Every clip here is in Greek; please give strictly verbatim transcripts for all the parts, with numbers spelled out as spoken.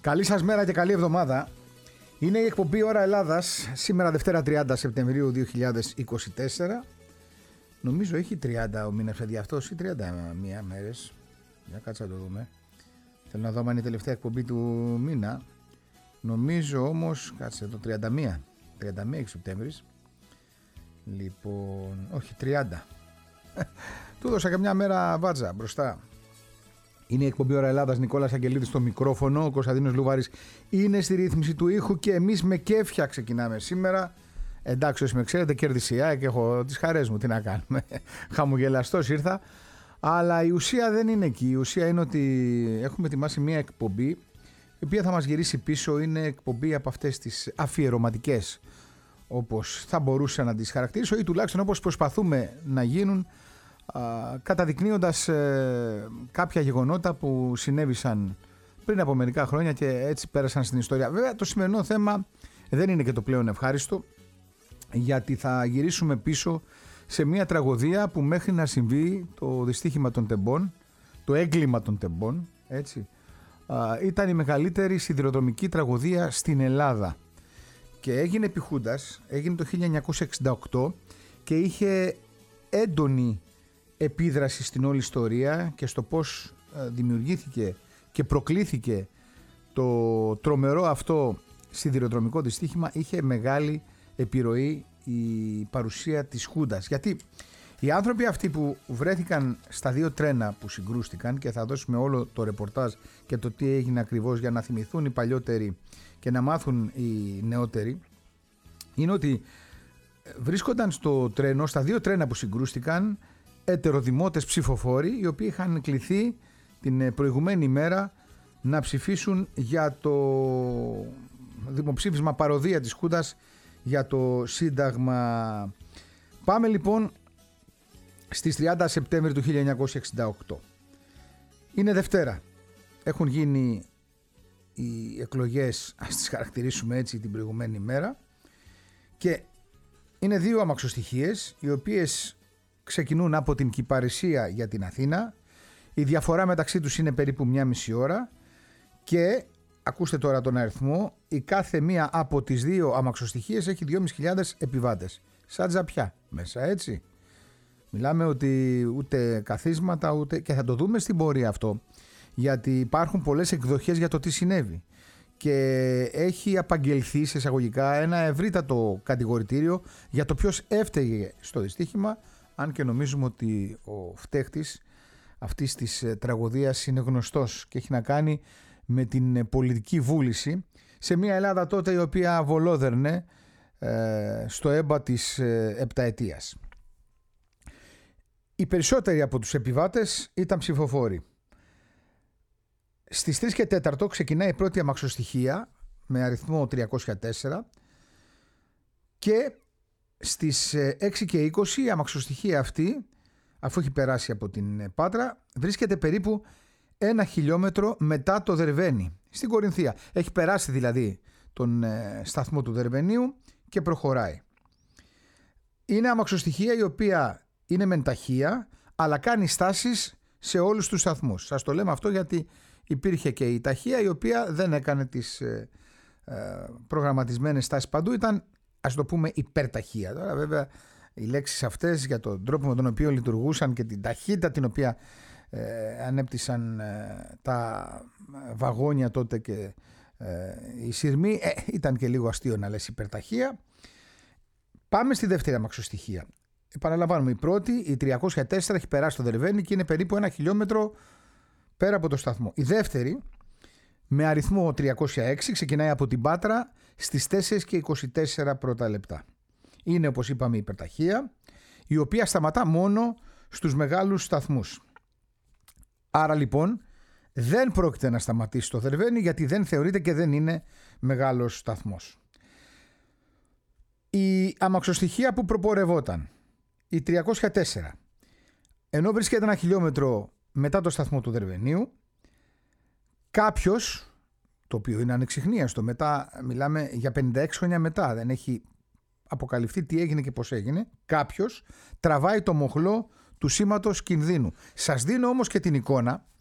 Καλή σας μέρα και καλή εβδομάδα. Είναι η εκπομπή Ώρα Ελλάδας, σήμερα Δευτέρα τριάντα Σεπτεμβρίου δύο χιλιάδες είκοσι τέσσερα. Νομίζω έχει τριάντα ο μήνας αυτός ή τριάντα μία μέρες. Για κάτσα να το δούμε. Θέλω να δω αν είναι η τελευταία εκπομπή του μήνα. Νομίζω όμως, κάτσε το τριάντα μία. τριάντα μία Σεπτέμβρης. Λοιπόν, όχι τριάντα. Του δώσα και μια μέρα βάτζα μπροστά. Είναι η εκπομπή Ώρα Ελλάδας, Νικόλας Αγγελίδης στο μικρόφωνο, ο Κωνσταντίνος Λουβάρης είναι στη ρύθμιση του ήχου και εμείς με κέφια ξεκινάμε σήμερα. Εντάξει, όσοι με ξέρετε, κερδισιά και έχω τις χαρές μου, τι να κάνουμε. Χαμογελαστός ήρθα, αλλά η ουσία δεν είναι εκεί. Η ουσία είναι ότι έχουμε ετοιμάσει μια εκπομπή, η οποία θα μας γυρίσει πίσω. Είναι εκπομπή από αυτές τις αφιερωματικές, όπως θα μπορούσα να τις χαρακτηρίσω, ή τουλάχιστον όπως προσπαθούμε να γίνουν, καταδεικνύοντας ε, κάποια γεγονότα που συνέβησαν πριν από μερικά χρόνια και έτσι πέρασαν στην ιστορία. Βέβαια το σημερινό θέμα δεν είναι και το πλέον ευχάριστο, γιατί θα γυρίσουμε πίσω σε μια τραγωδία που μέχρι να συμβεί το δυστύχημα των Τεμπών, το έγκλημα των Τεμπών, έτσι, α, ήταν η μεγαλύτερη σιδηροδρομική τραγωδία στην Ελλάδα και έγινε επί Χούντας, έγινε το χίλια εννιακόσια εξήντα οκτώ και είχε έντονη επίδραση στην όλη ιστορία και στο πώς δημιουργήθηκε και προκλήθηκε το τρομερό αυτό σιδηροδρομικό δυστύχημα. Είχε μεγάλη επιρροή η παρουσία της Χούντας, γιατί οι άνθρωποι αυτοί που βρέθηκαν στα δύο τρένα που συγκρούστηκαν, και θα δώσουμε όλο το ρεπορτάζ και το τι έγινε ακριβώς για να θυμηθούν οι παλιότεροι και να μάθουν οι νεότεροι, είναι ότι βρίσκονταν στο τρένο, στα δύο τρένα που συγκρούστηκαν, ετεροδημότες ψηφοφόροι, οι οποίοι είχαν κληθεί την προηγουμένη ημέρα να ψηφίσουν για το δημοψήφισμα παροδία της Χούντας για το Σύνταγμα. Πάμε λοιπόν στις τριάντα Σεπτέμβρη του χίλια εννιακόσια εξήντα οκτώ. Είναι Δευτέρα. Έχουν γίνει οι εκλογές, ας τις χαρακτηρίσουμε έτσι, την προηγουμένη ημέρα, και είναι δύο αμαξοστοιχίες οι οποίες ξεκινούν από την Κυπαρισία για την Αθήνα. Η διαφορά μεταξύ τους είναι περίπου μια μισή ώρα και ακούστε τώρα τον αριθμό, η κάθε μία από τις δύο αμαξοστοιχίες έχει δυόμισι χιλιάδες επιβάτες. Σαν τζαπιά μέσα, έτσι. Μιλάμε ότι ούτε καθίσματα ούτε, και θα το δούμε στην πορεία αυτό, γιατί υπάρχουν πολλές εκδοχές για το τι συνέβη και έχει απαγγελθεί σε εισαγωγικά ένα ευρύτατο κατηγορητήριο για το ποιος έφταιγε στο δυστύχημα, αν και νομίζουμε ότι ο φταίχτης αυτής της τραγωδίας είναι γνωστός και έχει να κάνει με την πολιτική βούληση σε μια Ελλάδα τότε η οποία βολόδερνε ε, στο έμπα της ε, επταετίας. Οι περισσότεροι από τους επιβάτες ήταν ψηφοφόροι. Στις τρεις και τέσσερα ξεκινάει η πρώτη αμαξοστοιχεία με αριθμό τριακόσια τέσσερα και στις έξι και είκοσι η αμαξοστοιχεία αυτή, αφού έχει περάσει από την Πάτρα, βρίσκεται περίπου ένα χιλιόμετρο μετά το Δερβαίνι, στην Κορινθία. Έχει περάσει δηλαδή τον σταθμό του Δερβενίου και προχωράει. Είναι αμαξοστοιχεία η οποία είναι μεν ταχεία, αλλά κάνει στάσεις σε όλους τους σταθμούς. Σας το λέμε αυτό γιατί υπήρχε και η ταχεία η οποία δεν έκανε τις ε, ε, προγραμματισμένες στάσεις παντού, ήταν, ας το πούμε, υπερταχεία. Τώρα βέβαια οι λέξεις αυτές για τον τρόπο με τον οποίο λειτουργούσαν και την ταχύτητα την οποία ε, ανέπτυσαν ε, τα βαγόνια τότε και ε, οι σειρμοί, ε, ήταν και λίγο αστείο να λες υπερταχεία. Πάμε στη δεύτερη αμαξοστοιχεία. Επαναλαμβάνουμε, η πρώτη, η τριακόσια τέσσερα, έχει περάσει το Δερβαίνι και είναι περίπου ένα χιλιόμετρο πέρα από το σταθμό. Η δεύτερη, με αριθμό τριακόσια έξι, ξεκινάει από την Πάτρα στις τέσσερα και είκοσι τέσσερα πρώτα λεπτά. Είναι, όπως είπαμε, η υπερταχεία, η οποία σταματά μόνο στους μεγάλους σταθμούς. Άρα λοιπόν δεν πρόκειται να σταματήσει στο Δερβαίνι, γιατί δεν θεωρείται και δεν είναι μεγάλος σταθμός. Η αμαξοστοιχεία που προπορευόταν, η τριακόσια τέσσερα, ενώ βρίσκεται ένα χιλιόμετρο μετά το σταθμό του Δερβενίου, κάποιος, το οποίο είναι ανεξιχνίαστο, μετά μιλάμε για πενήντα έξι χρόνια μετά, δεν έχει αποκαλυφθεί τι έγινε και πώς έγινε, κάποιος τραβάει το μοχλό του σήματος κινδύνου. Σας δίνω όμως και την εικόνα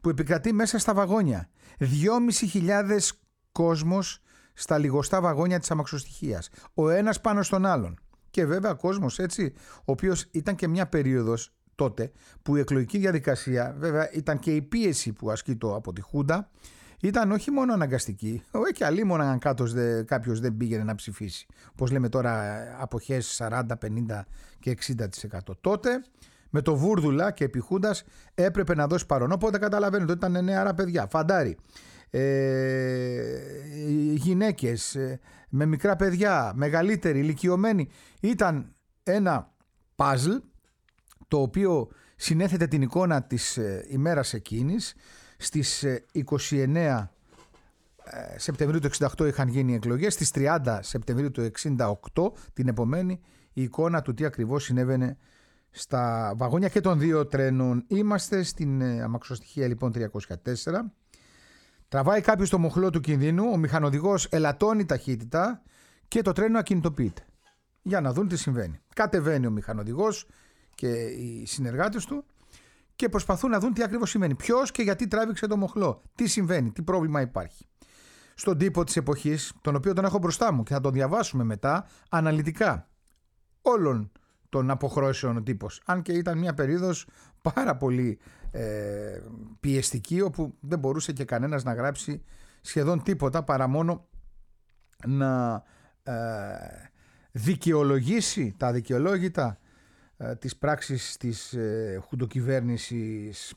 που επικρατεί μέσα στα βαγόνια. δυόμισι χιλιάδες κόσμος στα λιγοστά βαγόνια της αμαξοστοιχείας. Ο ένας πάνω στον άλλον. Και βέβαια κόσμος έτσι, ο οποίος ήταν και μια περίοδος τότε που η εκλογική διαδικασία, βέβαια ήταν και η πίεση που ασκείτο από τη Χούντα, ήταν όχι μόνο αναγκαστική, όχι και αλλήμον αν κάποιος δεν πήγαινε να ψηφίσει. Όπως λέμε τώρα, αποχές σαράντα, πενήντα και εξήντα τοις εκατό. Τότε με το Βούρδουλα και επί Χούντας έπρεπε να δώσει παρόν. Οπότε καταλαβαίνετε ότι ήταν νεαρά παιδιά, φαντάρι, ε, γυναίκες, ε, με μικρά παιδιά, μεγαλύτεροι, ηλικιωμένοι. Ήταν ένα παζλ το οποίο συνέθετε την εικόνα της ε, ημέρας εκείνης. Στις ε, είκοσι εννέα ε, Σεπτεμβρίου του εξήντα οκτώ είχαν γίνει οι εκλογές. Στις τριάντα Σεπτεμβρίου του εξήντα οκτώ, την επομένη, η εικόνα του τι ακριβώς συνέβαινε στα βαγόνια και των δύο τρένων. Είμαστε στην ε, αμαξοστοιχεία λοιπόν τριακόσια τέσσερα. Τραβάει κάποιος το μοχλό του κινδύνου, ο μηχανοδηγός ελαττώνει ταχύτητα και το τρένο ακινητοποιείται. Για να δουν τι συμβαίνει. Κατεβαίνει ο μηχανοδηγός και οι συνεργάτες του και προσπαθούν να δουν τι ακριβώς συμβαίνει. Ποιος και γιατί τράβηξε το μοχλό, τι συμβαίνει, τι πρόβλημα υπάρχει. Στον τύπο της εποχής, τον οποίο τον έχω μπροστά μου και θα τον διαβάσουμε μετά αναλυτικά, όλων των αποχρώσεων ο τύπος. Αν και ήταν μια περίοδος πάρα πολύ ε, πιεστική, όπου δεν μπορούσε και κανένας να γράψει σχεδόν τίποτα παρά μόνο να ε, δικαιολογήσει τα δικαιολόγητα ε, της πράξης της ε, χουντοκυβέρνησης.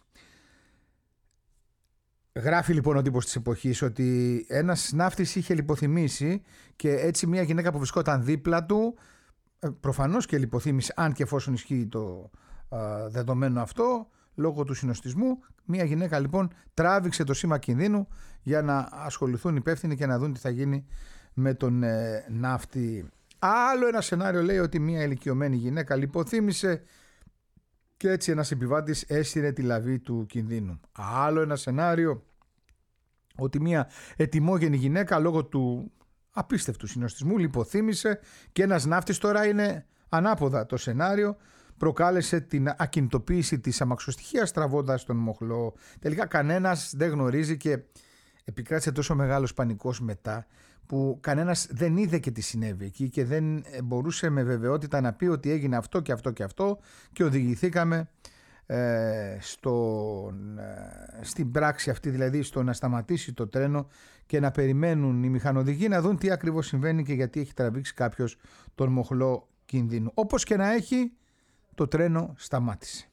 Γράφει λοιπόν ο τύπος της εποχής ότι ένας ναύτης είχε λιποθυμήσει και έτσι μια γυναίκα που βρισκόταν δίπλα του προφανώς και λιποθύμησε, αν και εφόσον ισχύει το α, δεδομένο αυτό, λόγω του συνοστισμού. Μια γυναίκα λοιπόν τράβηξε το σήμα κινδύνου για να ασχοληθούν υπεύθυνοι και να δουν τι θα γίνει με τον ε, ναύτη. Άλλο ένα σενάριο λέει ότι μια ηλικιωμένη γυναίκα λιποθύμησε και έτσι ένας επιβάτης έσυρε τη λαβή του κινδύνου. Άλλο ένα σενάριο ότι μια ετοιμόγενη γυναίκα λόγω του απίστευτου συνοστισμού λιποθύμησε και ένας ναύτης, τώρα είναι ανάποδα το σενάριο, προκάλεσε την ακινητοποίηση της αμαξοστοιχείας τραβώντας τον μοχλό. Τελικά κανένας δεν γνωρίζει και επικράτησε τόσο μεγάλος πανικός μετά που κανένας δεν είδε και τι συνέβη εκεί και δεν μπορούσε με βεβαιότητα να πει ότι έγινε αυτό και αυτό και αυτό και οδηγηθήκαμε ε, στο, ε, στην πράξη αυτή, δηλαδή στο να σταματήσει το τρένο και να περιμένουν οι μηχανοδηγοί να δουν τι ακριβώς συμβαίνει και γιατί έχει τραβήξει κάποιος τον μοχλό κινδύνου. Όπως και να έχει, το τρένο σταμάτησε.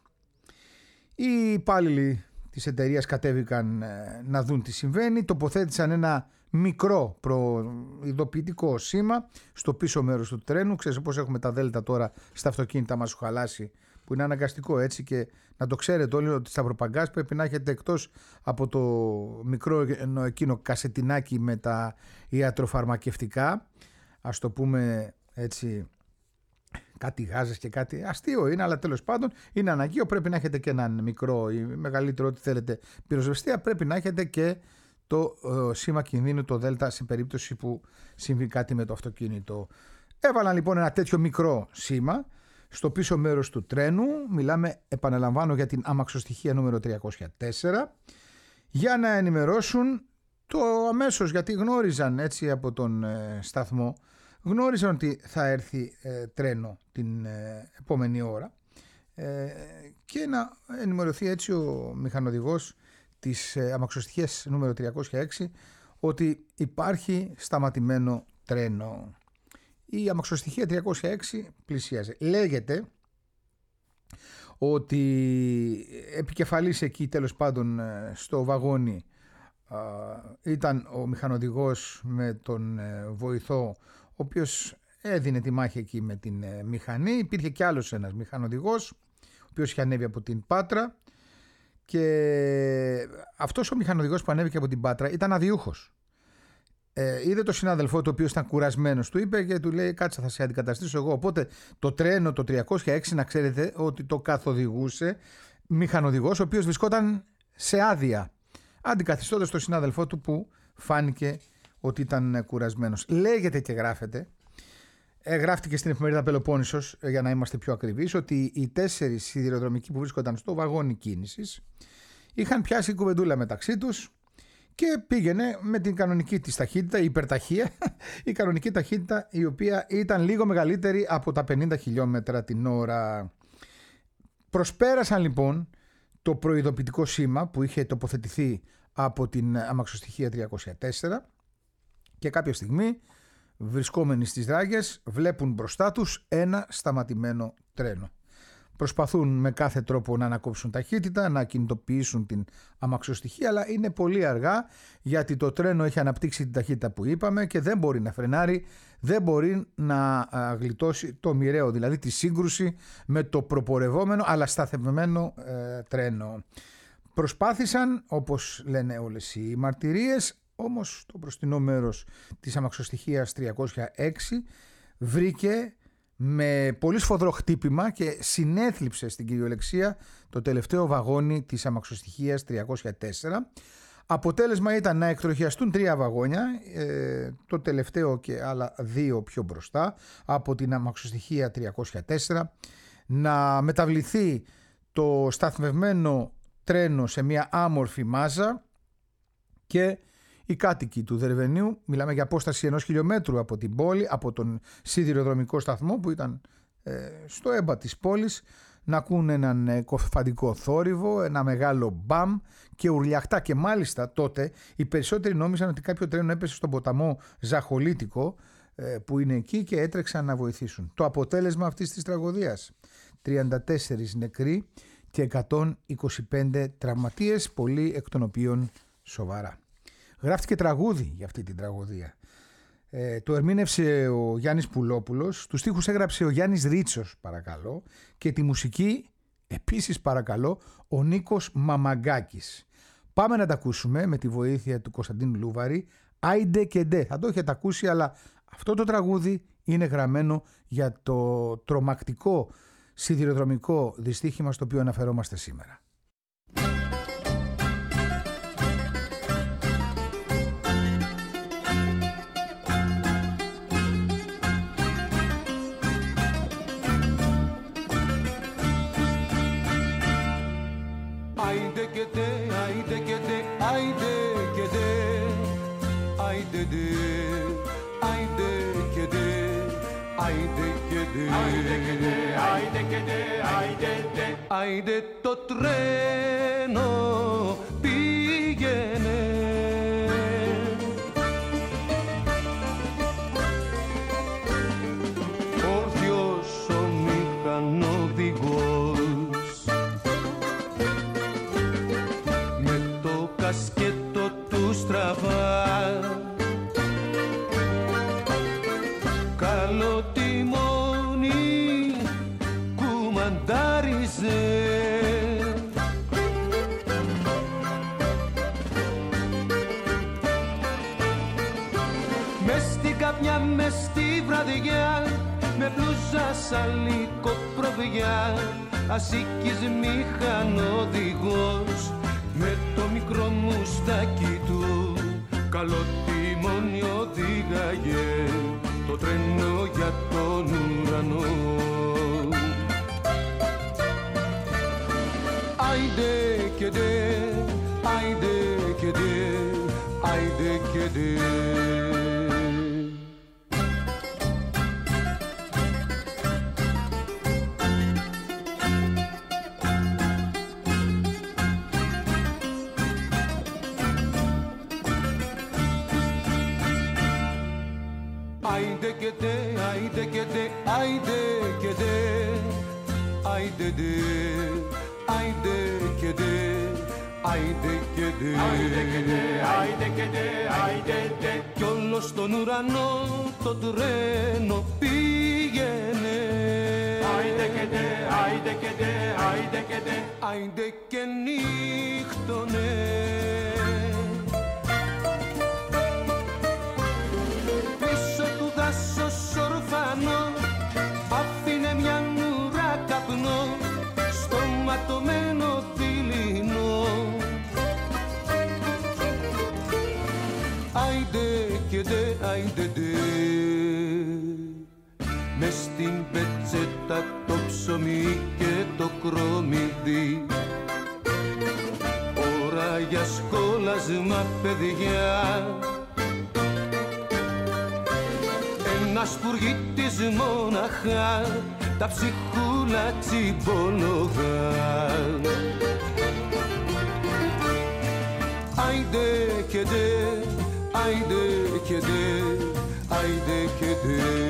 Οι υπάλληλοι της εταιρείας κατέβηκαν ε, να δουν τι συμβαίνει, τοποθέτησαν ένα μικρό προειδοποιητικό σήμα στο πίσω μέρος του τρένου. Ξέρεις πώς έχουμε τα δέλτα τώρα στα αυτοκίνητα μας, σου χαλάσει, που είναι αναγκαστικό έτσι, και να το ξέρετε όλοι ότι στα προπαγκάς πρέπει να έχετε, εκτός από το μικρό εκείνο κασετινάκι με τα ιατροφαρμακευτικά, ας το πούμε έτσι, κάτι γάζες και κάτι αστείο είναι, αλλά τέλος πάντων είναι αναγκαίο, πρέπει να έχετε και έναν μικρό ή μεγαλύτερο, ό,τι θέλετε, πυροσβεστία, πρέπει να έχετε και το ε, σήμα κινδύνου, το ΔΕΛΤΑ, σε περίπτωση που συμβεί κάτι με το αυτοκίνητο. Έβαλαν λοιπόν ένα τέτοιο μικρό σήμα στο πίσω μέρος του τρένου. Μιλάμε, επαναλαμβάνω, για την αμαξοστοιχεία νούμερο τριακόσια τέσσερα, για να ενημερώσουν το αμέσως, γιατί γνώριζαν έτσι από τον ε, σταθμό, γνώριζαν ότι θα έρθει ε, τρένο την ε, επόμενη ώρα ε, και να ενημερωθεί έτσι ο μηχανοδηγός της ε, αμαξοστοιχείας νούμερο τριακόσια έξι ότι υπάρχει σταματημένο τρένο. Η αμαξοστοιχεία τριακόσια έξι πλησίαζε. Λέγεται ότι επικεφαλής εκεί, τέλος πάντων, στο βαγόνι ήταν ο μηχανοδηγός με τον βοηθό, ο οποίος έδινε τη μάχη εκεί με την μηχανή. Υπήρχε κι άλλος ένας μηχανοδηγός, ο οποίος είχε ανέβει από την Πάτρα, και αυτός ο μηχανοδηγός που ανέβηκε από την Πάτρα ήταν αδιούχος. Ε, είδε τον συνάδελφό του, ο οποίος ήταν κουρασμένος, του είπε και του λέει: κάτσε, θα σε αντικαταστήσω εγώ. Οπότε το τρένο το τριακόσια έξι, να ξέρετε ότι το καθοδηγούσε μηχανοδηγός ο οποίος βρισκόταν σε άδεια, αντικαθιστώντας τον συνάδελφό του που φάνηκε ότι ήταν κουρασμένος. Λέγεται και γράφεται, ε, γράφτηκε στην εφημερίδα Πελοπόννησος, για να είμαστε πιο ακριβείς, ότι οι τέσσερις σιδηροδρομικοί που βρίσκονταν στο βαγόνι κίνησης είχαν πιάσει κουβεντούλα μεταξύ τους και πήγαινε με την κανονική της ταχύτητα, η υπερταχεία, η κανονική ταχύτητα η οποία ήταν λίγο μεγαλύτερη από τα πενήντα χιλιόμετρα την ώρα. Προσπέρασαν λοιπόν το προειδοποιητικό σήμα που είχε τοποθετηθεί από την αμαξοστοιχεία τριακόσια τέσσερα και κάποια στιγμή, βρισκόμενοι στις Ράγες, βλέπουν μπροστά τους ένα σταματημένο τρένο. Προσπαθούν με κάθε τρόπο να ανακόψουν ταχύτητα, να κινητοποιήσουν την αμαξοστοιχεία, αλλά είναι πολύ αργά γιατί το τρένο έχει αναπτύξει την ταχύτητα που είπαμε και δεν μπορεί να φρενάρει, δεν μπορεί να γλιτώσει το μοιραίο, δηλαδή τη σύγκρουση με το προπορευόμενο αλλά σταθευμένο ε, τρένο. Προσπάθησαν, όπως λένε όλες οι μαρτυρίες, όμως το μπροστινό μέρος της αμαξοστοιχείας τριακόσια έξι βρήκε με πολύ σφοδρό χτύπημα και συνέθλιψε στην κυριολεξία το τελευταίο βαγόνι της αμαξοστοιχείας τριακόσια τέσσερα. Αποτέλεσμα ήταν να εκτροχιαστούν τρία βαγόνια, ε, το τελευταίο και άλλα δύο πιο μπροστά από την αμαξοστοιχεία τριακόσια τέσσερα, να μεταβληθεί το σταθμευμένο τρένο σε μια άμορφη μάζα και οι κάτοικοι του Δερβενίου, μιλάμε για απόσταση ενός χιλιόμετρου από την πόλη, από τον σιδηροδρομικό σταθμό που ήταν ε, στο έμπα της πόλης, να ακούν έναν ε, κοφαντικό θόρυβο, ένα μεγάλο μπαμ και ουρλιαχτά, και μάλιστα τότε οι περισσότεροι νόμιζαν ότι κάποιο τρένο έπεσε στον ποταμό Ζαχολίτικο ε, που είναι εκεί και έτρεξαν να βοηθήσουν. Το αποτέλεσμα αυτής της τραγωδίας: τριάντα τέσσερις νεκροί και εκατόν είκοσι πέντε τραυματίες, πολλοί εκ των οποίων σοβαρά. Γράφτηκε τραγούδι για αυτή την τραγωδία. Ε, το ερμήνευσε ο Γιάννης Πουλόπουλος, τους στίχους έγραψε ο Γιάννης Ρίτσος, παρακαλώ, και τη μουσική, επίσης παρακαλώ, ο Νίκος Μαμαγκάκης. Πάμε να τα ακούσουμε με τη βοήθεια του Κωνσταντίνου Λούβαρη, Άιντε και ντε. Θα το έχετε ακούσει, αλλά αυτό το τραγούδι είναι γραμμένο για το τρομακτικό σιδηροδρομικό δυστύχημα στο οποίο αναφερόμαστε σήμερα. Άιντε και ντε, άιντε και ντε, άιντε και ντε, άιντε ντε, άιντε και ντε, άιντε και ντε, άιντε και ντε, άιντε και ντε, άιντε ντε, άιντε το τρένο πήγαινε. Όρθιος ο μηχανοδηγός σκέτο του στραβά, καλό τιμόνι κουμαντάριζε. Μες στην καπνιά, μες στη βραδιά, με μπλούζα σαλίκο προβιά, ασίκης μηχανοδηγός, με το μικρό μουστάκι του καλό τιμόνι οδήγαγε το τρένο για τον ουρανό. Άιντε και ντε, άιντε και ντε, άιντε και ντε. Άιντε και ντε, άιντε και ντε, άιντε και ντε, άιντε ντε, άιντε και ντε, άιντε και ντε, άιντε και ντε, άιντε και ντε, άιντε ντε. Κι όλο στον ουρανό το τρένο πήγαινε. Άιντε και ντε, άιντε και ντε, άιντε και ντε, άιντε και νύχτωνε. Άφηνε μια νουρά καπνό στο ματωμένο δειλινό. Άιντε και ντε, άιντε ντε, μες στην πετσέτα το ψωμί και το κρομιδί, ο ώρα για σχόλασμα παιδιά. Ένας σπουργίτης μόναχα τα ψυχούλα τσιμπολογά. Άιντε και δε, άιντε και δε, άιντε και δε.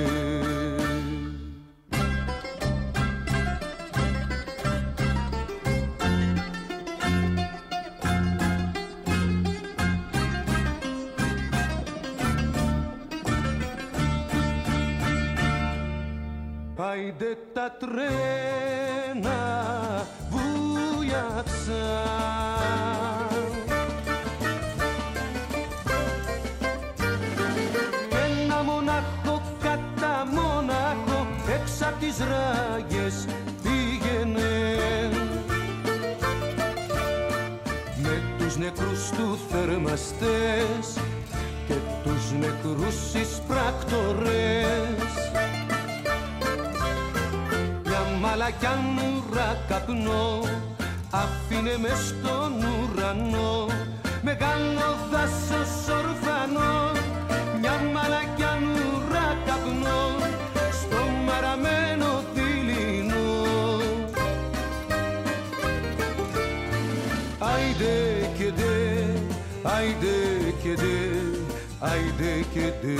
Άιντε τα τρένα βουλιάξαν, ένα μονάχο κατά μονάχο έξω απ' τις ράγες πήγαινε, με τους νεκρούς του θερμαστές και τους νεκρούς εισπράκτορες. Μαλακιάν ουρά καπνό άφηνε μες στον ουρανό, μεγάλο δάσος ορφανό, μια μαλακιάν ουρά καπνό στο μαραμένο δειλινό. Άιντε και δε, άιντε και δε, άιντε και δε.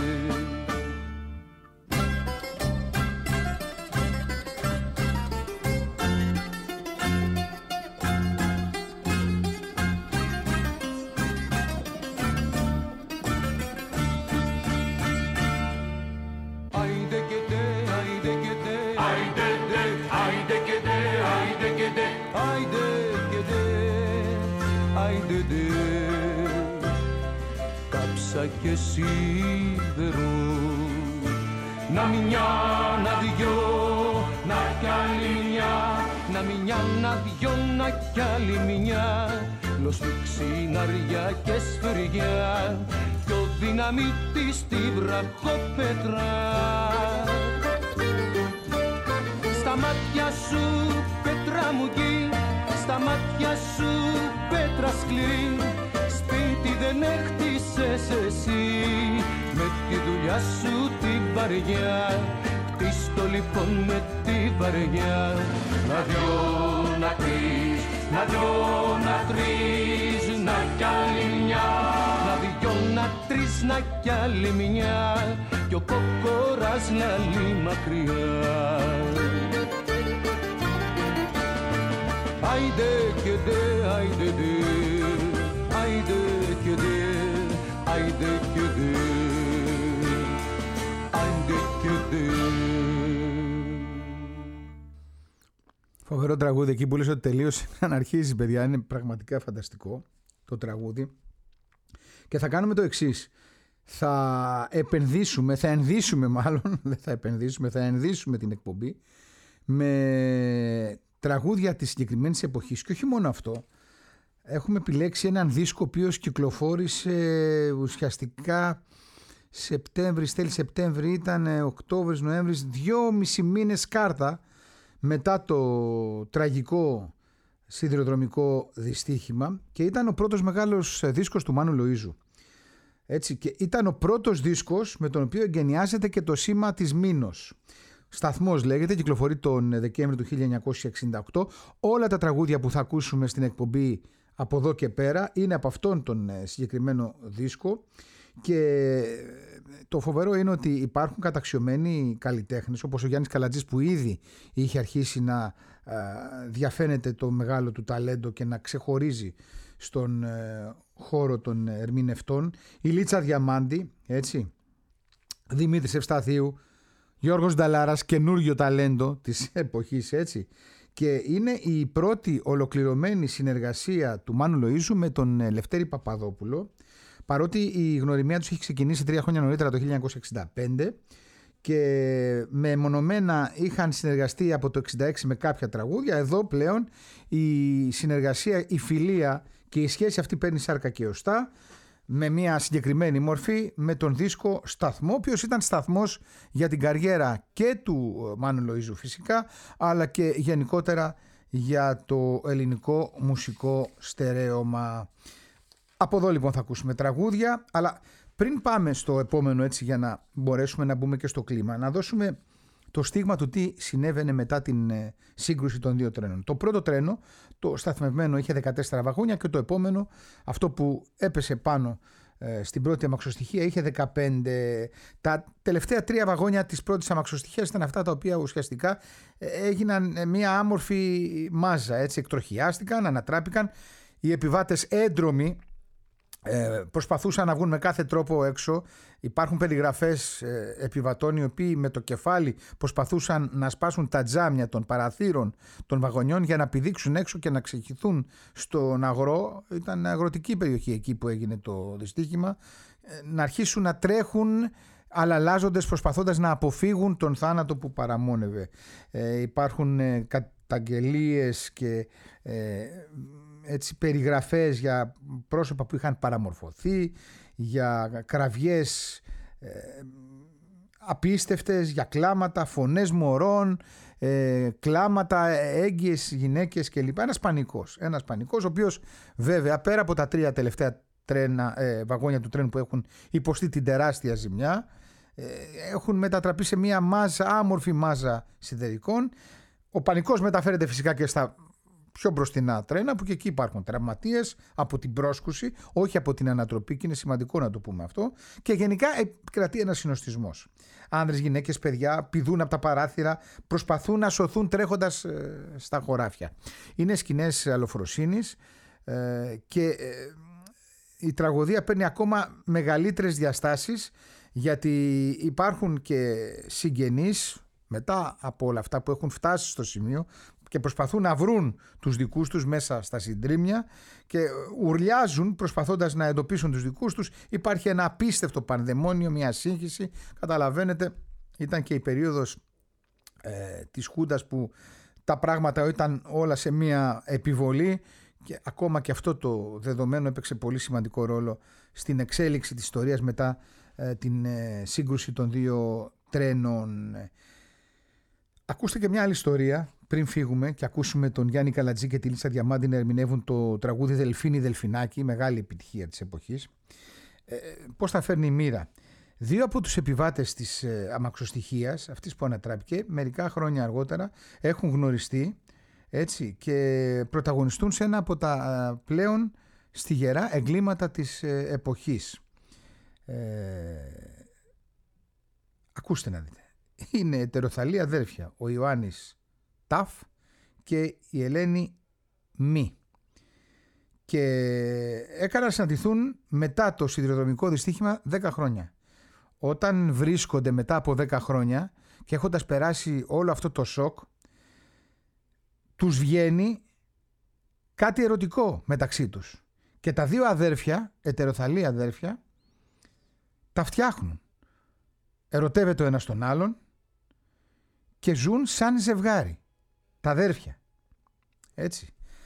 Και σίδερο, να μια, να δυο, να κι άλλη μια, να μια, να δυο, να κι άλλη μια, λοσπή ξυναριά και σφυριά κι ο δυναμίτης στη βραχοπέτρα. Στα μάτια σου πέτρα μου γκί, στα μάτια σου πέτρα σκληρή, σπίτι δεν έχτισες εσύ με τη δουλειά σου τη βαριά. Χτίστο λοιπόν με τη βαριά. Να δυο, να τρεις, να δυο, να τρεις, να κι άλλη μια, να δυο, να τρεις, να κι άλλη μια κι ο κόκορας λαλεί μακριά. Άιντε και δε, άιντε δε, άιντε και δε, άιντε και δε, άιντε και δε. Φοβερό τραγούδι εκεί που λες ότι τελείωσε να αρχίζει, παιδιά. Είναι πραγματικά φανταστικό το τραγούδι. Και θα κάνουμε το εξής. Θα επενδύσουμε, θα ενδύσουμε μάλλον, δεν θα επενδύσουμε, θα ενδύσουμε την εκπομπή με τραγούδια της συγκεκριμένης εποχής. Και όχι μόνο αυτό. Έχουμε επιλέξει έναν δίσκο ο οποίος κυκλοφόρησε ουσιαστικά Σεπτέμβρη, τέλη Σεπτέμβρη, ήταν Οκτώβρης, Νοέμβρης, δυόμισι μήνες κάρτα μετά το τραγικό σιδηροδρομικό δυστύχημα και ήταν ο πρώτος μεγάλος δίσκος του Μάνου Λοΐζου. Έτσι, και ήταν ο πρώτος δίσκος με τον οποίο εγκαινιάζεται και το σήμα της Μήνος. Σταθμός λέγεται, κυκλοφορεί τον Δεκέμβρη του χίλια εννιακόσια εξήντα οκτώ. Όλα τα τραγούδια που θα ακούσουμε στην εκπομπή από εδώ και πέρα είναι από αυτόν τον συγκεκριμένο δίσκο και το φοβερό είναι ότι υπάρχουν καταξιωμένοι καλλιτέχνες όπως ο Γιάννης Καλατζής που ήδη είχε αρχίσει να διαφαίνεται το μεγάλο του ταλέντο και να ξεχωρίζει στον χώρο των ερμηνευτών, η Λίτσα Διαμάντη, έτσι, Δημήτρης Ευσταθίου, Γιώργος Νταλάρας, καινούργιο ταλέντο της εποχής, έτσι. Και είναι η πρώτη ολοκληρωμένη συνεργασία του Μάνου Λοΐζου με τον Λευτέρη Παπαδόπουλο, παρότι η γνωριμία τους έχει ξεκινήσει τρία χρόνια νωρίτερα, το χίλια εννιακόσια εξήντα πέντε, και μεμονωμένα είχαν συνεργαστεί από το εξήντα έξι με κάποια τραγούδια. Εδώ πλέον η συνεργασία, η φιλία και η σχέση αυτή παίρνει σάρκα και οστά, με μια συγκεκριμένη μορφή, με τον δίσκο Σταθμό, ο οποίος ήταν σταθμός για την καριέρα και του Μάνου Λοΐζου φυσικά, αλλά και γενικότερα για το ελληνικό μουσικό στερέωμα. Από εδώ λοιπόν θα ακούσουμε τραγούδια, αλλά πριν πάμε στο επόμενο, έτσι, για να μπορέσουμε να μπούμε και στο κλίμα, να δώσουμε το στίγμα του τι συνέβαινε μετά την ε, σύγκρουση των δύο τρένων. Το πρώτο τρένο, το σταθμευμένο, είχε δεκατέσσερα βαγόνια και το επόμενο, αυτό που έπεσε πάνω ε, στην πρώτη αμαξοστοιχεία, είχε δεκαπέντε. Τα τελευταία τρία βαγόνια της πρώτης αμαξοστοιχείας ήταν αυτά τα οποία ουσιαστικά ε, έγιναν ε, μια άμορφη μάζα, έτσι, εκτροχιάστηκαν, ανατράπηκαν. Οι επιβάτες έντρομοι Ε, προσπαθούσαν να βγουν με κάθε τρόπο έξω. Υπάρχουν περιγραφές ε, επιβατών οι οποίοι με το κεφάλι προσπαθούσαν να σπάσουν τα τζάμια των παραθύρων των βαγονιών για να πηδήξουν έξω και να ξεχυθούν στον αγρό. Ήταν αγροτική περιοχή εκεί που έγινε το δυστύχημα. ε, να αρχίσουν να τρέχουν αλλαλάζοντες, προσπαθώντας να αποφύγουν τον θάνατο που παραμόνευε. ε, υπάρχουν ε, καταγγελίες και ε, έτσι, περιγραφές για πρόσωπα που είχαν παραμορφωθεί, για κραυγές ε, απίστευτες, για κλάματα, φωνές μωρών, ε, κλάματα, έγκυες γυναίκες κλπ. Ένας πανικός, ένας πανικός, ο οποίος βέβαια πέρα από τα τρία τελευταία τρένα, ε, βαγόνια του τρένου που έχουν υποστεί την τεράστια ζημιά, ε, έχουν μετατραπεί σε μια μάζα, άμορφη μάζα σιδερικών. Ο πανικός μεταφέρεται φυσικά και στα πιο μπροστινά τρένα, που και εκεί υπάρχουν τραυματίες από την πρόσκουση, όχι από την ανατροπή, και είναι σημαντικό να το πούμε αυτό. Και γενικά επικρατεί ένας συνοστισμός. Άνδρες, γυναίκες, παιδιά πηδούν από τα παράθυρα, προσπαθούν να σωθούν τρέχοντας ε, στα χωράφια. Είναι σκηνές αλλοφροσύνης ε, και ε, η τραγωδία παίρνει ακόμα μεγαλύτερες διαστάσεις, γιατί υπάρχουν και συγγενείς μετά από όλα αυτά που έχουν φτάσει στο σημείο και προσπαθούν να βρουν τους δικούς τους μέσα στα συντρίμμια και ουρλιάζουν προσπαθώντας να εντοπίσουν τους δικούς τους. Υπάρχει ένα απίστευτο πανδαιμόνιο, μια σύγχυση. Καταλαβαίνετε, ήταν και η περίοδος ε, της Χούντας που τα πράγματα ήταν όλα σε μια επιβολή, και ακόμα και αυτό το δεδομένο έπαιξε πολύ σημαντικό ρόλο στην εξέλιξη της ιστορίας μετά ε, την ε, σύγκρουση των δύο τρένων. Ακούστε και μια άλλη ιστορία πριν φύγουμε και ακούσουμε τον Γιάννη Καλατζή και τη Λίτσα Διαμάντη να ερμηνεύουν το τραγούδι Δελφίνι Δελφινάκι, μεγάλη επιτυχία της εποχής. Ε, πώς θα φέρνει η μοίρα. Δύο από τους επιβάτες της ε, αμαξοστοιχείας, αυτής που ανατράπηκε, μερικά χρόνια αργότερα έχουν γνωριστεί, έτσι, και πρωταγωνιστούν σε ένα από τα ε, πλέον στιγερά εγκλήματα της ε, εποχής. Ε, ακούστε να δείτε. Είναι ετεροθαλή αδέρφια, ο Ιωάννης Ταφ και η Ελένη Μη, και έκαναν να συναντηθούν μετά το σιδηροδρομικό δυστύχημα δέκα χρόνια. Όταν βρίσκονται μετά από δέκα χρόνια και έχοντας περάσει όλο αυτό το σοκ, τους βγαίνει κάτι ερωτικό μεταξύ τους, και τα δύο αδέρφια, ετεροθαλή αδέρφια, τα φτιάχνουν. Ερωτεύεται ο ένας τον άλλον και ζουν σαν ζευγάρι, τα αδέρφια. Έτσι.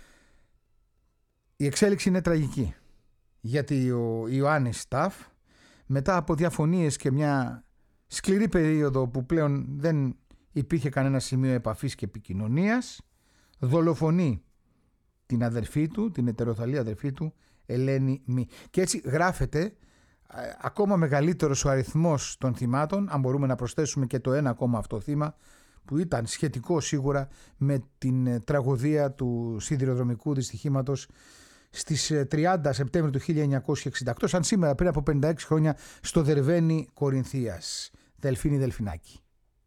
Η εξέλιξη είναι τραγική, γιατί ο Ιωάννης Ταφ, μετά από διαφωνίες και μια σκληρή περίοδο που πλέον δεν υπήρχε κανένα σημείο επαφής και επικοινωνίας, δολοφονεί την αδερφή του, την ετεροθαλή αδερφή του, Ελένη Μη. Και έτσι γράφεται ακόμα μεγαλύτερος ο αριθμός των θυμάτων, αν μπορούμε να προσθέσουμε και το ένα ακόμα αυτό θύμα, που ήταν σχετικό σίγουρα με την τραγωδία του σιδηροδρομικού δυστυχήματος στις τριάντα Σεπτέμβρη του χίλια εννιακόσια εξήντα οκτώ, σαν σήμερα πριν από πενήντα έξι χρόνια, στο Δερβαίνι Κορινθίας. Δελφίνι Δελφινάκι.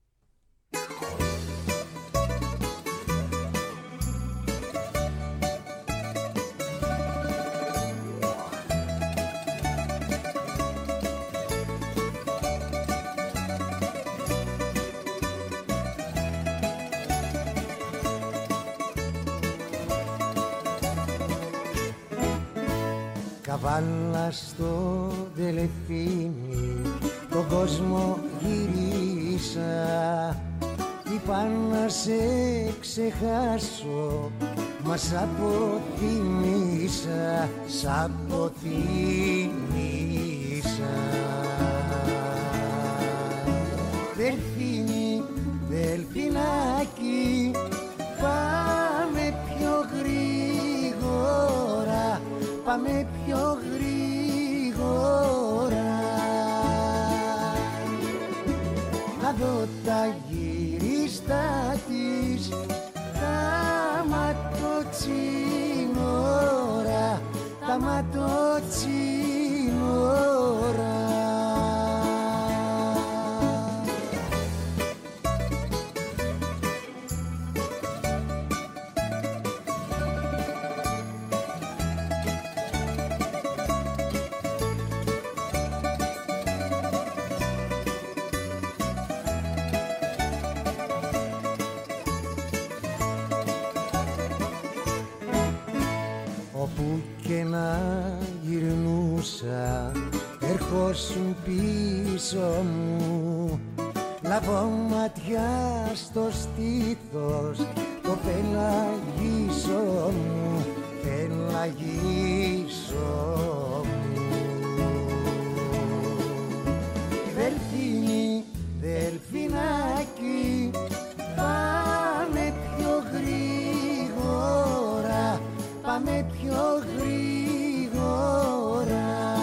Καβάλα στο Δελφίνι, τον κόσμο γυρίσα. Είπα να σε ξεχάσω, μα σ' αποθυμίσα, σ' αποθυμίσα. Δελφίνι, Δελφινάκι, πάμε πάμε πιο γρήγορα. Να δω τα γύριστα της, τα ματοτσίνορα, τα ματοτσίνορα. Όπου και να γυρνούσα, ερχόσουν πίσω μου. Λάβω ματιά στο στήθος, το πελαγίσω μου, πελαγίσω μου. Δελφίνι, δελφινάκι, πάμε πιο γρήγορα, πάμε πιο γρήγορα.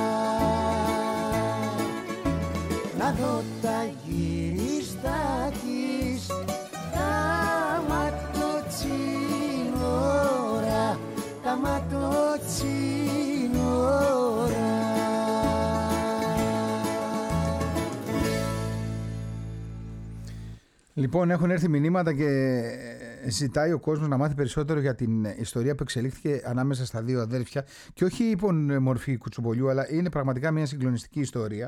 Να δω τα γύριστα της, τα ματοτσίνορα, τα ματοτσίνορα. Λοιπόν, έχουν έρθει μηνύματα και ζητάει ο κόσμος να μάθει περισσότερο για την ιστορία που εξελίχθηκε ανάμεσα στα δύο αδέρφια και όχι υπό μορφή κουτσομπολιού, αλλά είναι πραγματικά μια συγκλονιστική ιστορία.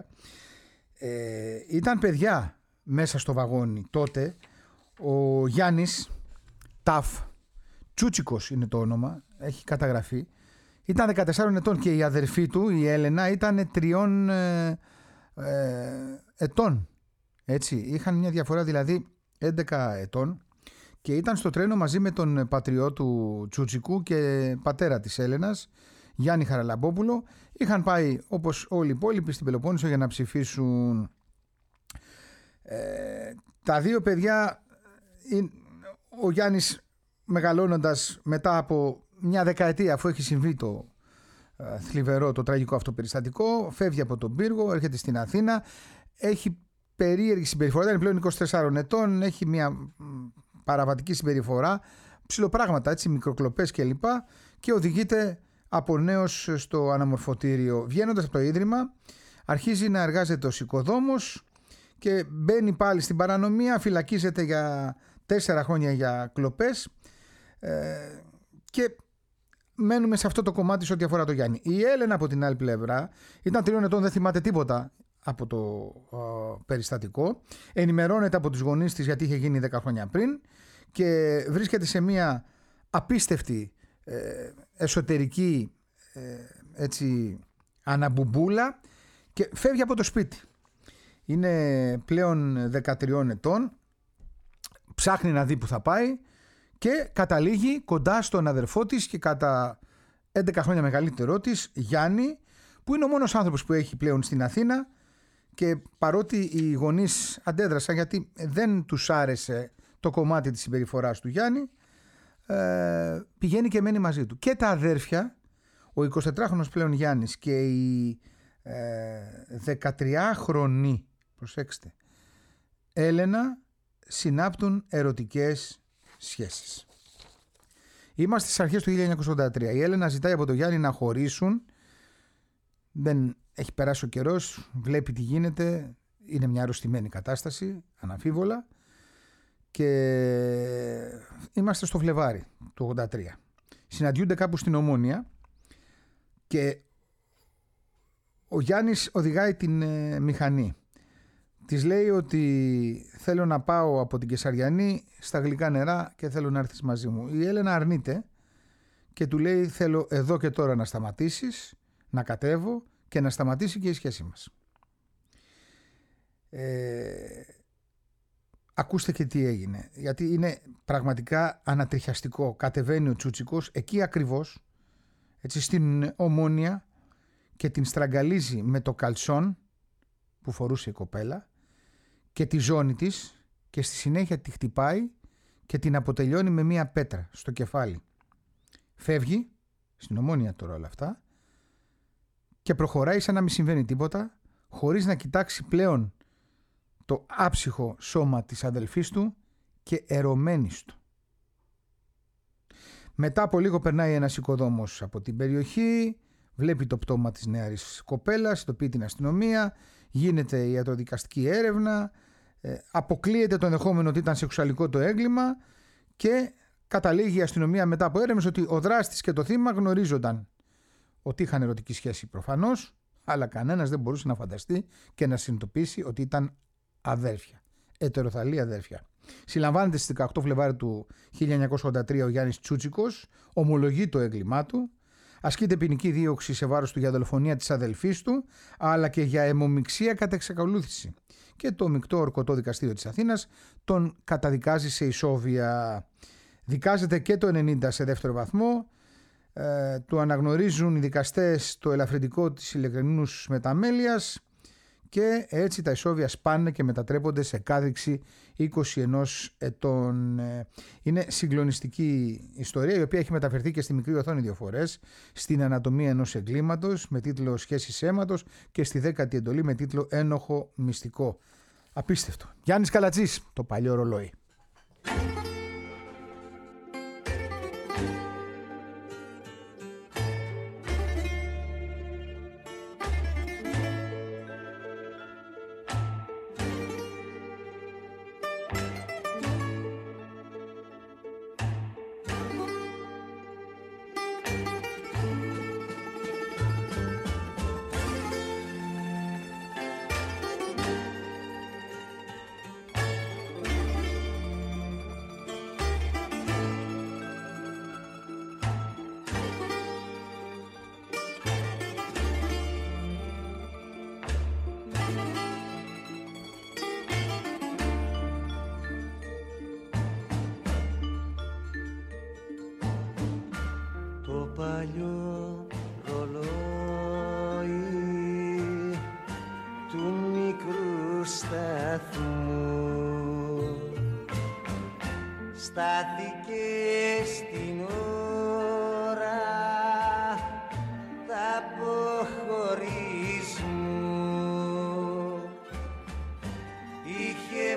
Ε, ήταν παιδιά μέσα στο βαγόνι τότε. Ο Γιάννης Ταφ Τσούτσικος είναι το όνομα, έχει καταγραφεί. Ήταν δεκατεσσάρων ετών και η αδερφή του, η Έλενα, ήταν τριών ε, ε, ετών. Έτσι, είχαν μια διαφορά δηλαδή έντεκα ετών και ήταν στο τρένο μαζί με τον πατριό του Τσούτσικου και πατέρα της Έλενας, Γιάννη Χαραλαμπόπουλο. Είχαν πάει όπως όλοι οι υπόλοιποι στην Πελοπόννησο για να ψηφίσουν. Ε, τα δύο παιδιά, ο Γιάννης μεγαλώνοντας μετά από μια δεκαετία αφού έχει συμβεί το ε, θλιβερό, το τραγικό αυτό περιστατικό, φεύγει από τον Πύργο, έρχεται στην Αθήνα, έχει περίεργη συμπεριφορά, είναι πλέον είκοσι τεσσάρων ετών, έχει μια παραβατική συμπεριφορά, ψιλοπράγματα, έτσι, μικροκλοπές κλπ. Και οδηγείται από νέος στο αναμορφωτήριο. Βγαίνοντας από το ίδρυμα, αρχίζει να εργάζεται ως οικοδόμος και μπαίνει πάλι στην παρανομία, φυλακίζεται για τέσσερα χρόνια για κλοπές ε, και μένουμε σε αυτό το κομμάτι σε ό,τι αφορά το Γιάννη. Η Έλενα από την άλλη πλευρά ήταν τριών ετών, δεν θυμάται τίποτα από το ε, περιστατικό. Ενημερώνεται από τους γονείς της γιατί είχε γίνει δέκα χρόνια πριν και βρίσκεται σε μια απίστευτη ε, εσωτερική ε, έτσι, αναμπουμπούλα και φεύγει από το σπίτι. Είναι πλέον δεκατριών ετών, ψάχνει να δει που θα πάει και καταλήγει κοντά στον αδερφό της και κατά έντεκα χρόνια μεγαλύτερό της, Γιάννη, που είναι ο μόνος άνθρωπος που έχει πλέον στην Αθήνα και παρότι οι γονείς αντέδρασαν γιατί δεν τους άρεσε το κομμάτι της συμπεριφοράς του Γιάννη, ε, πηγαίνει και μένει μαζί του. Και τα αδέρφια, ο εικοσιτετράχρονος πλέον Γιάννης και η ε, δεκατριάχρονη, προσέξτε, Έλενα, συνάπτουν ερωτικές σχέσεις. Είμαστε στις αρχές του χίλια εννιακόσια ογδόντα τρία. Η Έλενα ζητάει από τον Γιάννη να χωρίσουν. Δεν έχει περάσει ο καιρός, βλέπει τι γίνεται. Είναι μια αρρωστημένη κατάσταση, αναμφίβολα. Και είμαστε στο Φλεβάρι του ογδόντα τρία. Συναντιούνται κάπου στην Ομόνια και ο Γιάννης οδηγάει την ε, μηχανή. Της λέει ότι θέλω να πάω από την Κεσαριανή στα γλυκά νερά και θέλω να έρθεις μαζί μου. Η Έλενα αρνείται και του λέει θέλω εδώ και τώρα να σταματήσεις, να κατέβω και να σταματήσει και η σχέση μας. Ε, ακούστε και τι έγινε, γιατί είναι πραγματικά ανατριχιαστικό. Κατεβαίνει ο Τσούτσικος εκεί ακριβώς, έτσι, στην Ομόνια και την στραγγαλίζει με το καλσόν που φορούσε η κοπέλα και τη ζώνη της και στη συνέχεια τη χτυπάει και την αποτελειώνει με μία πέτρα στο κεφάλι. Φεύγει, στην Ομόνια τώρα όλα αυτά, και προχωράει σαν να μην συμβαίνει τίποτα, χωρίς να κοιτάξει πλέον το άψυχο σώμα της αδελφής του και ερωμένης του. Μετά από λίγο περνάει ένας οικοδόμος από την περιοχή, βλέπει το πτώμα της νεαρής κοπέλας, ειδοποιεί την αστυνομία, γίνεται η ιατροδικαστική έρευνα, ε, αποκλείεται το ενδεχόμενο ότι ήταν σεξουαλικό το έγκλημα και καταλήγει η αστυνομία μετά από έρευνες ότι ο δράστης και το θύμα γνωρίζονταν, ότι είχαν ερωτική σχέση προφανώς, αλλά κανένας δεν μπορούσε να φανταστεί και να συνειδητοποιήσει ότι ήταν αδέρφια, ετεροθαλή αδέρφια. Συλλαμβάνεται στις δεκαοκτώ Φλεβάρι του χίλια εννιακόσια ογδόντα τρία ο Γιάννης Τσούτσικος, ομολογεί το έγκλημά του, ασκείται ποινική δίωξη σε βάρος του για δολοφονία της αδελφής του, αλλά και για αιμομιξία κατά εξακολούθηση. Και το μεικτό ορκωτό δικαστήριο της Αθήνας τον καταδικάζει σε ισόβια. Δικάζεται και το ενενήντα σε δεύτερο βαθμό, ε, του αναγνωρίζουν οι δικαστές το ελαφρυντικό της ειλικρινούς μεταμέλειας και έτσι τα ισόβια σπάνε και μετατρέπονται σε κάδριξη είκοσι ένα ετών. Είναι συγκλονιστική ιστορία, η οποία έχει μεταφερθεί και στη μικρή οθόνη δύο φορές, στην Ανατομία ενός εγκλήματος με τίτλο Σχέσεις αίματος και στη δέκατη εντολή με τίτλο Ένοχο μυστικό. Απίστευτο. Γιάννης Καλατζής, το παλιό ρολόι. παλιό ρολόι του μικρού σταθμού στάθηκε στην ώρα τα αποχωρισμού, είχε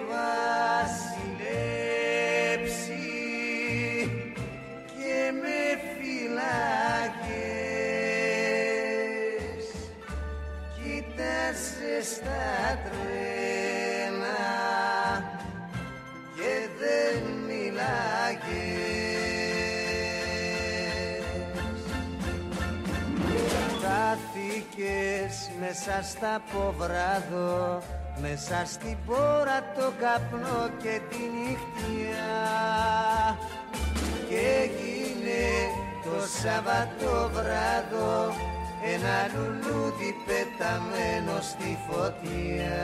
βασιλέψει και με φυλάκες, κοίτασε στα τρένα και δεν μιλάγες. Χάθηκες μέσα στα ποβράδο, μέσα στην πόρα το καπνό και τη νύχτια, και έγινε το Σαββατοβράδο ένα λουλούδι πεταμένο στη φωτιά.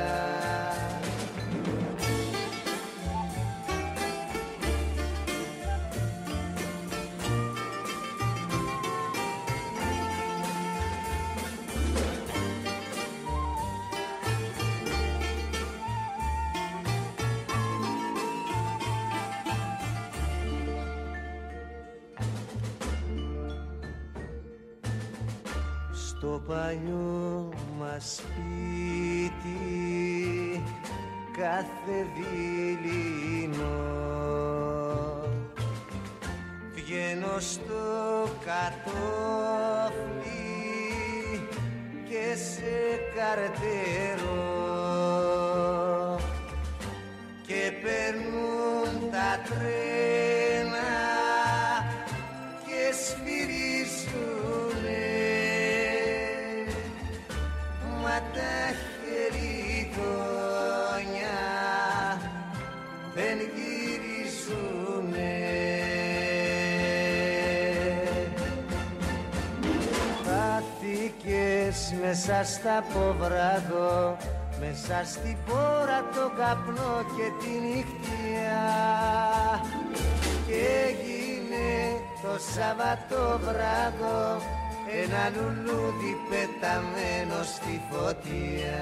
Στο παλιό μας σπίτι κάθε δειλινό βγαίνω στο κατόφλι και σε καρτερώ και περνούν τα τρένα και σφυρίζουνε, μα τα χεριδόνια δεν γυρίζουνε. Χάθηκες μέσα στα ποβράδο, μέσα στην πόρα το καπνό και τη νύχτια, και έγινε το Σαββατοβράδο ένα λουλούδι πεταμένο στη φωτιά.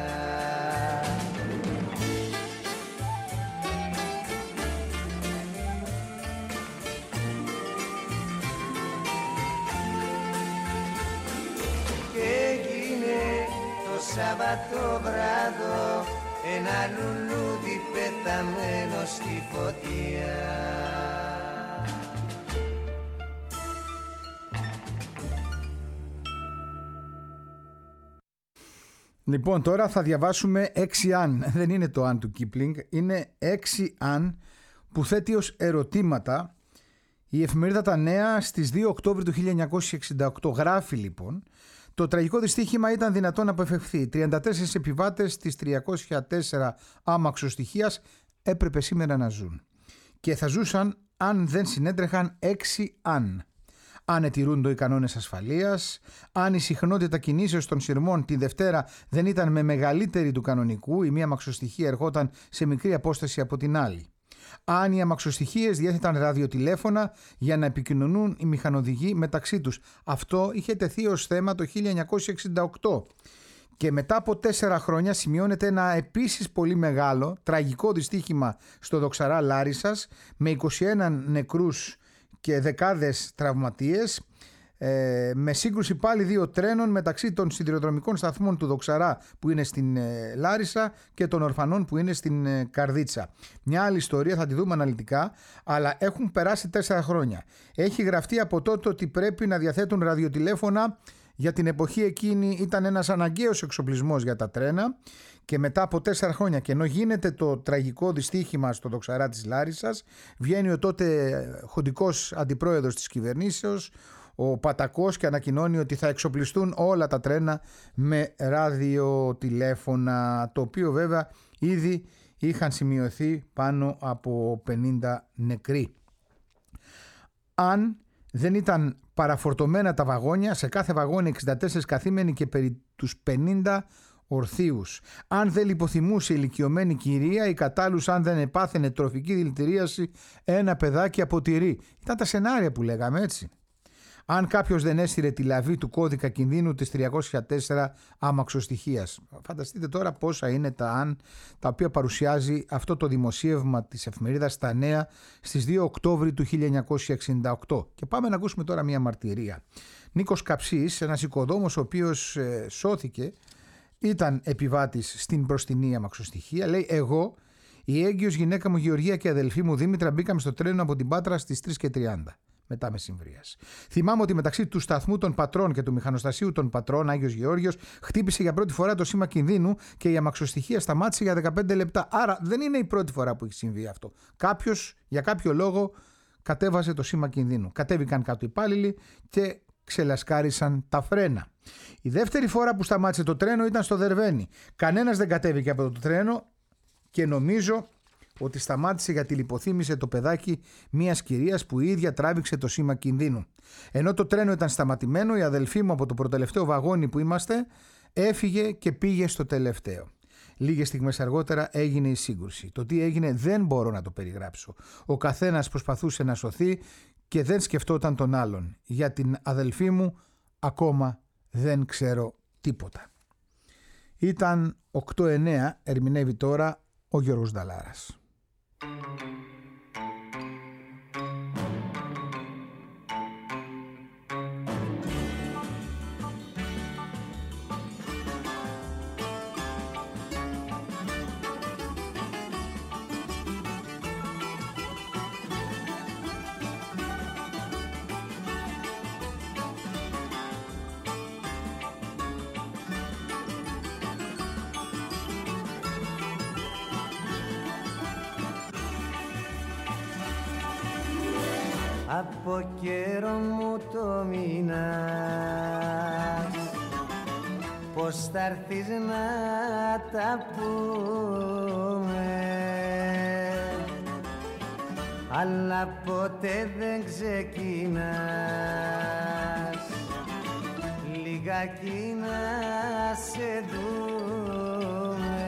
Και έγινε το βράδο ένα λουλούδι πεταμένο στη φωτιά. Λοιπόν, τώρα θα διαβάσουμε έξι αν. Δεν είναι το αν του Κίπλινγκ, είναι έξι αν που θέτει ως ερωτήματα η εφημερίδα Τα Νέα στις δύο Οκτώβρη του χίλια εννιακόσια εξήντα οκτώ. Γράφει λοιπόν: το τραγικό δυστύχημα ήταν δυνατόν να αποφευχθεί. τριάντα τέσσερις επιβάτες της τριακόσια τέσσερα άμαξοστοιχείας έπρεπε σήμερα να ζουν. Και θα ζούσαν αν δεν συνέτρεχαν έξι αν. Αν ετηρούνται οι κανόνες ασφαλείας, αν η συχνότητα κινήσεως των σειρμών τη Δευτέρα δεν ήταν με μεγαλύτερη του κανονικού, η μία αμαξοστοιχεία ερχόταν σε μικρή απόσταση από την άλλη. Αν οι αμαξοστοιχείες διέθεταν ραδιοτηλέφωνα για να επικοινωνούν οι μηχανοδηγοί μεταξύ τους. Αυτό είχε τεθεί ως θέμα το χίλια εννιακόσια εξήντα οκτώ. Και μετά από τέσσερα χρόνια σημειώνεται ένα επίσης πολύ μεγάλο τραγικό δυστύχημα στο Δοξαρά Λάρισσας με είκοσι ένα νεκρούς και δεκάδες τραυματίες, ε, με σύγκρουση πάλι δύο τρένων μεταξύ των σιδηροδρομικών σταθμών του Δοξαρά που είναι στην ε, Λάρισα και των ορφανών που είναι στην ε, Καρδίτσα. Μια άλλη ιστορία, θα τη δούμε αναλυτικά, αλλά έχουν περάσει τέσσερα χρόνια. Έχει γραφτεί από τότε ότι πρέπει να διαθέτουν ραδιοτηλέφωνα. Για την εποχή εκείνη ήταν ένας αναγκαίος εξοπλισμός για τα τρένα και μετά από τέσσερα χρόνια, και ενώ γίνεται το τραγικό δυστύχημα στο Δοξαρά της Λάρισσας, βγαίνει ο τότε χοντικός αντιπρόεδρος της κυβερνήσεως, ο Πατακός, και ανακοινώνει ότι θα εξοπλιστούν όλα τα τρένα με ραδιοτηλέφωνα, το οποίο βέβαια ήδη είχαν σημειωθεί πάνω από πενήντα νεκροί. Αν δεν ήταν παραφορτωμένα τα βαγόνια, σε κάθε βαγόνι εξήντα τέσσερις καθήμενοι και περί τους πενήντα ορθίους. Αν δεν λιποθυμούσε η ηλικιωμένη κυρία, η κατάλληλους αν δεν επάθαινε τροφική δηλητηρίαση ένα παιδάκι από τυρί. Ήταν τα σενάρια που λέγαμε, έτσι. Αν κάποιος δεν έσυρε τη λαβή του κώδικα κινδύνου της τριακόσια τέσσερα άμαξοστοιχείας. Φανταστείτε τώρα πόσα είναι τα αν, τα οποία παρουσιάζει αυτό το δημοσίευμα της εφημερίδας Τα Νέα στις δύο Οκτώβρη του χίλια εννιακόσια εξήντα οκτώ. Και πάμε να ακούσουμε τώρα μια μαρτυρία. Νίκος Καψής, ένας οικοδόμος ο οποίος ε, σώθηκε, ήταν επιβάτης στην μπροστινή αμαξοστοιχεία. Λέει: εγώ, η έγκυος γυναίκα μου Γεωργία και η αδελφή μου Δήμητρα μπήκαμε στο τρένο από την Πάτρα στις τρεις και τριάντα. Μετά μεσημβρίας. Θυμάμαι ότι μεταξύ του σταθμού των Πατρών και του μηχανοστασίου των Πατρών, Άγιος Γεώργιος, χτύπησε για πρώτη φορά το σήμα κινδύνου και η αμαξοστοιχεία σταμάτησε για δεκαπέντε λεπτά. Άρα δεν είναι η πρώτη φορά που έχει συμβεί αυτό. Κάποιος για κάποιο λόγο κατέβασε το σήμα κινδύνου. Κατέβηκαν κάτω υπάλληλοι και ξελασκάρισαν τα φρένα. Η δεύτερη φορά που σταμάτησε το τρένο ήταν στο Δερβένι. Κανένας δεν κατέβηκε από το τρένο και νομίζω ότι σταμάτησε γιατί λιποθύμησε το παιδάκι μιας κυρίας που η ίδια τράβηξε το σήμα κινδύνου. Ενώ το τρένο ήταν σταματημένο, η αδελφή μου από το προτελευταίο βαγόνι που είμαστε έφυγε και πήγε στο τελευταίο. Λίγες στιγμές αργότερα έγινε η σύγκρουση. Το τι έγινε δεν μπορώ να το περιγράψω. Ο καθένας προσπαθούσε να σωθεί και δεν σκεφτόταν τον άλλον. Για την αδελφή μου ακόμα δεν ξέρω τίποτα. Ήταν οκτώ εννέα, ερμηνεύει τώρα ο Γιώργος Νταλάρας. Από καιρό μου το μήνας, πως θα έρθεις να τα πούμε, αλλά ποτέ δεν ξεκινάς λιγάκι να σε δούμε.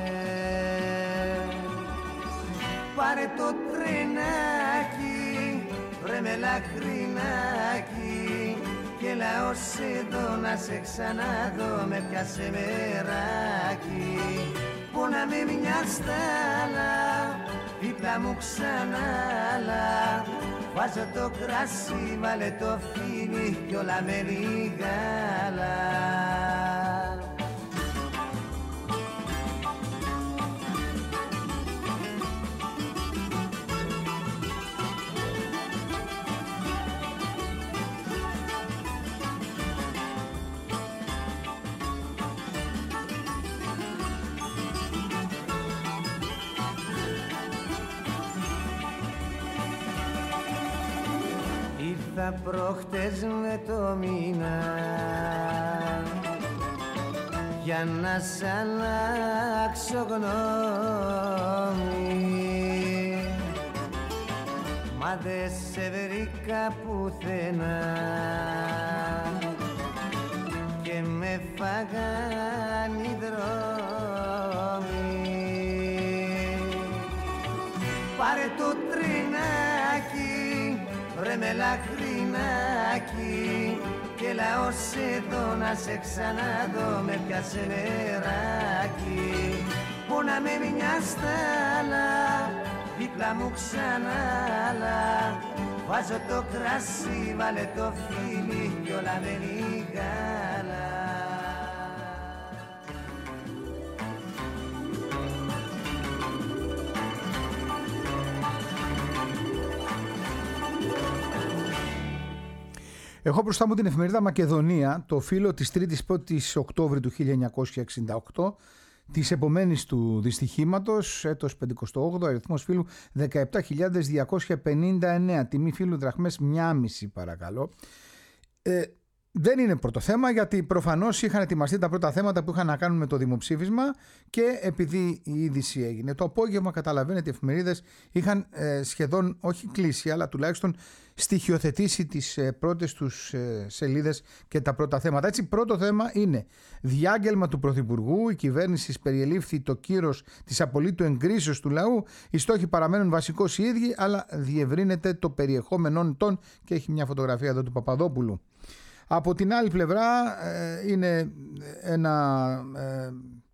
Πάρε το τρενάκι, βρε με λαχρινάκι, και λαός εδώ να σε ξαναδώ, με πιάσε μεράκι. Πόναμε μια στάλα, δίπλα μου ξανάλα, βάζω το κράσι, βάλε το φίνι κι όλα με λιγάλα. ήρθα προχτές με το μήνα για να σ' αλλάξω γνώμη, μα δε σε βρήκα πουθενά και με φάγαν οι δρόμοι. Πάρε το τρενάκι, ρε μελαχρινάκι, και έλα ως εδώ να σε ξαναδώ, με πιάσε νεράκι. Πόναμε μια στάλα, δίπλα μου ξανάλα, βάζω το κρασί, βάλε το φίλι κι όλα μένει γάλα. Έχω μπροστά μου την εφημερίδα Μακεδονία, το φύλλο της τρίτης πρώτης Οκτώβρη του χίλια εννιακόσια εξήντα οκτώ, της επομένης του δυστυχήματος, έτος πενηκοστό όγδοο, αριθμός φύλλου δεκαεπτά χιλιάδες διακόσια πενήντα εννέα, τιμή φύλλου δραχμές μία κόμμα πέντε παρακαλώ. Ε, δεν είναι πρώτο θέμα, γιατί προφανώς είχαν ετοιμαστεί τα πρώτα θέματα που είχαν να κάνουν με το δημοψήφισμα και επειδή η είδηση έγινε το απόγευμα, καταλαβαίνετε, οι εφημερίδες είχαν ε, σχεδόν όχι κλείσει, αλλά τουλάχιστον στοιχειοθετήσει τις ε, πρώτες τους ε, σελίδες και τα πρώτα θέματα. Έτσι, πρώτο θέμα είναι διάγγελμα του Πρωθυπουργού, η κυβέρνηση περιελήφθη το κύρος της απολύτου εγκρίσεως του λαού, οι στόχοι παραμένουν βασικώς οι ίδιοι, αλλά διευρύνεται το περιεχόμενο των, και έχει μια φωτογραφία εδώ του Παπαδόπουλου. Από την άλλη πλευρά ε, είναι ένα ε,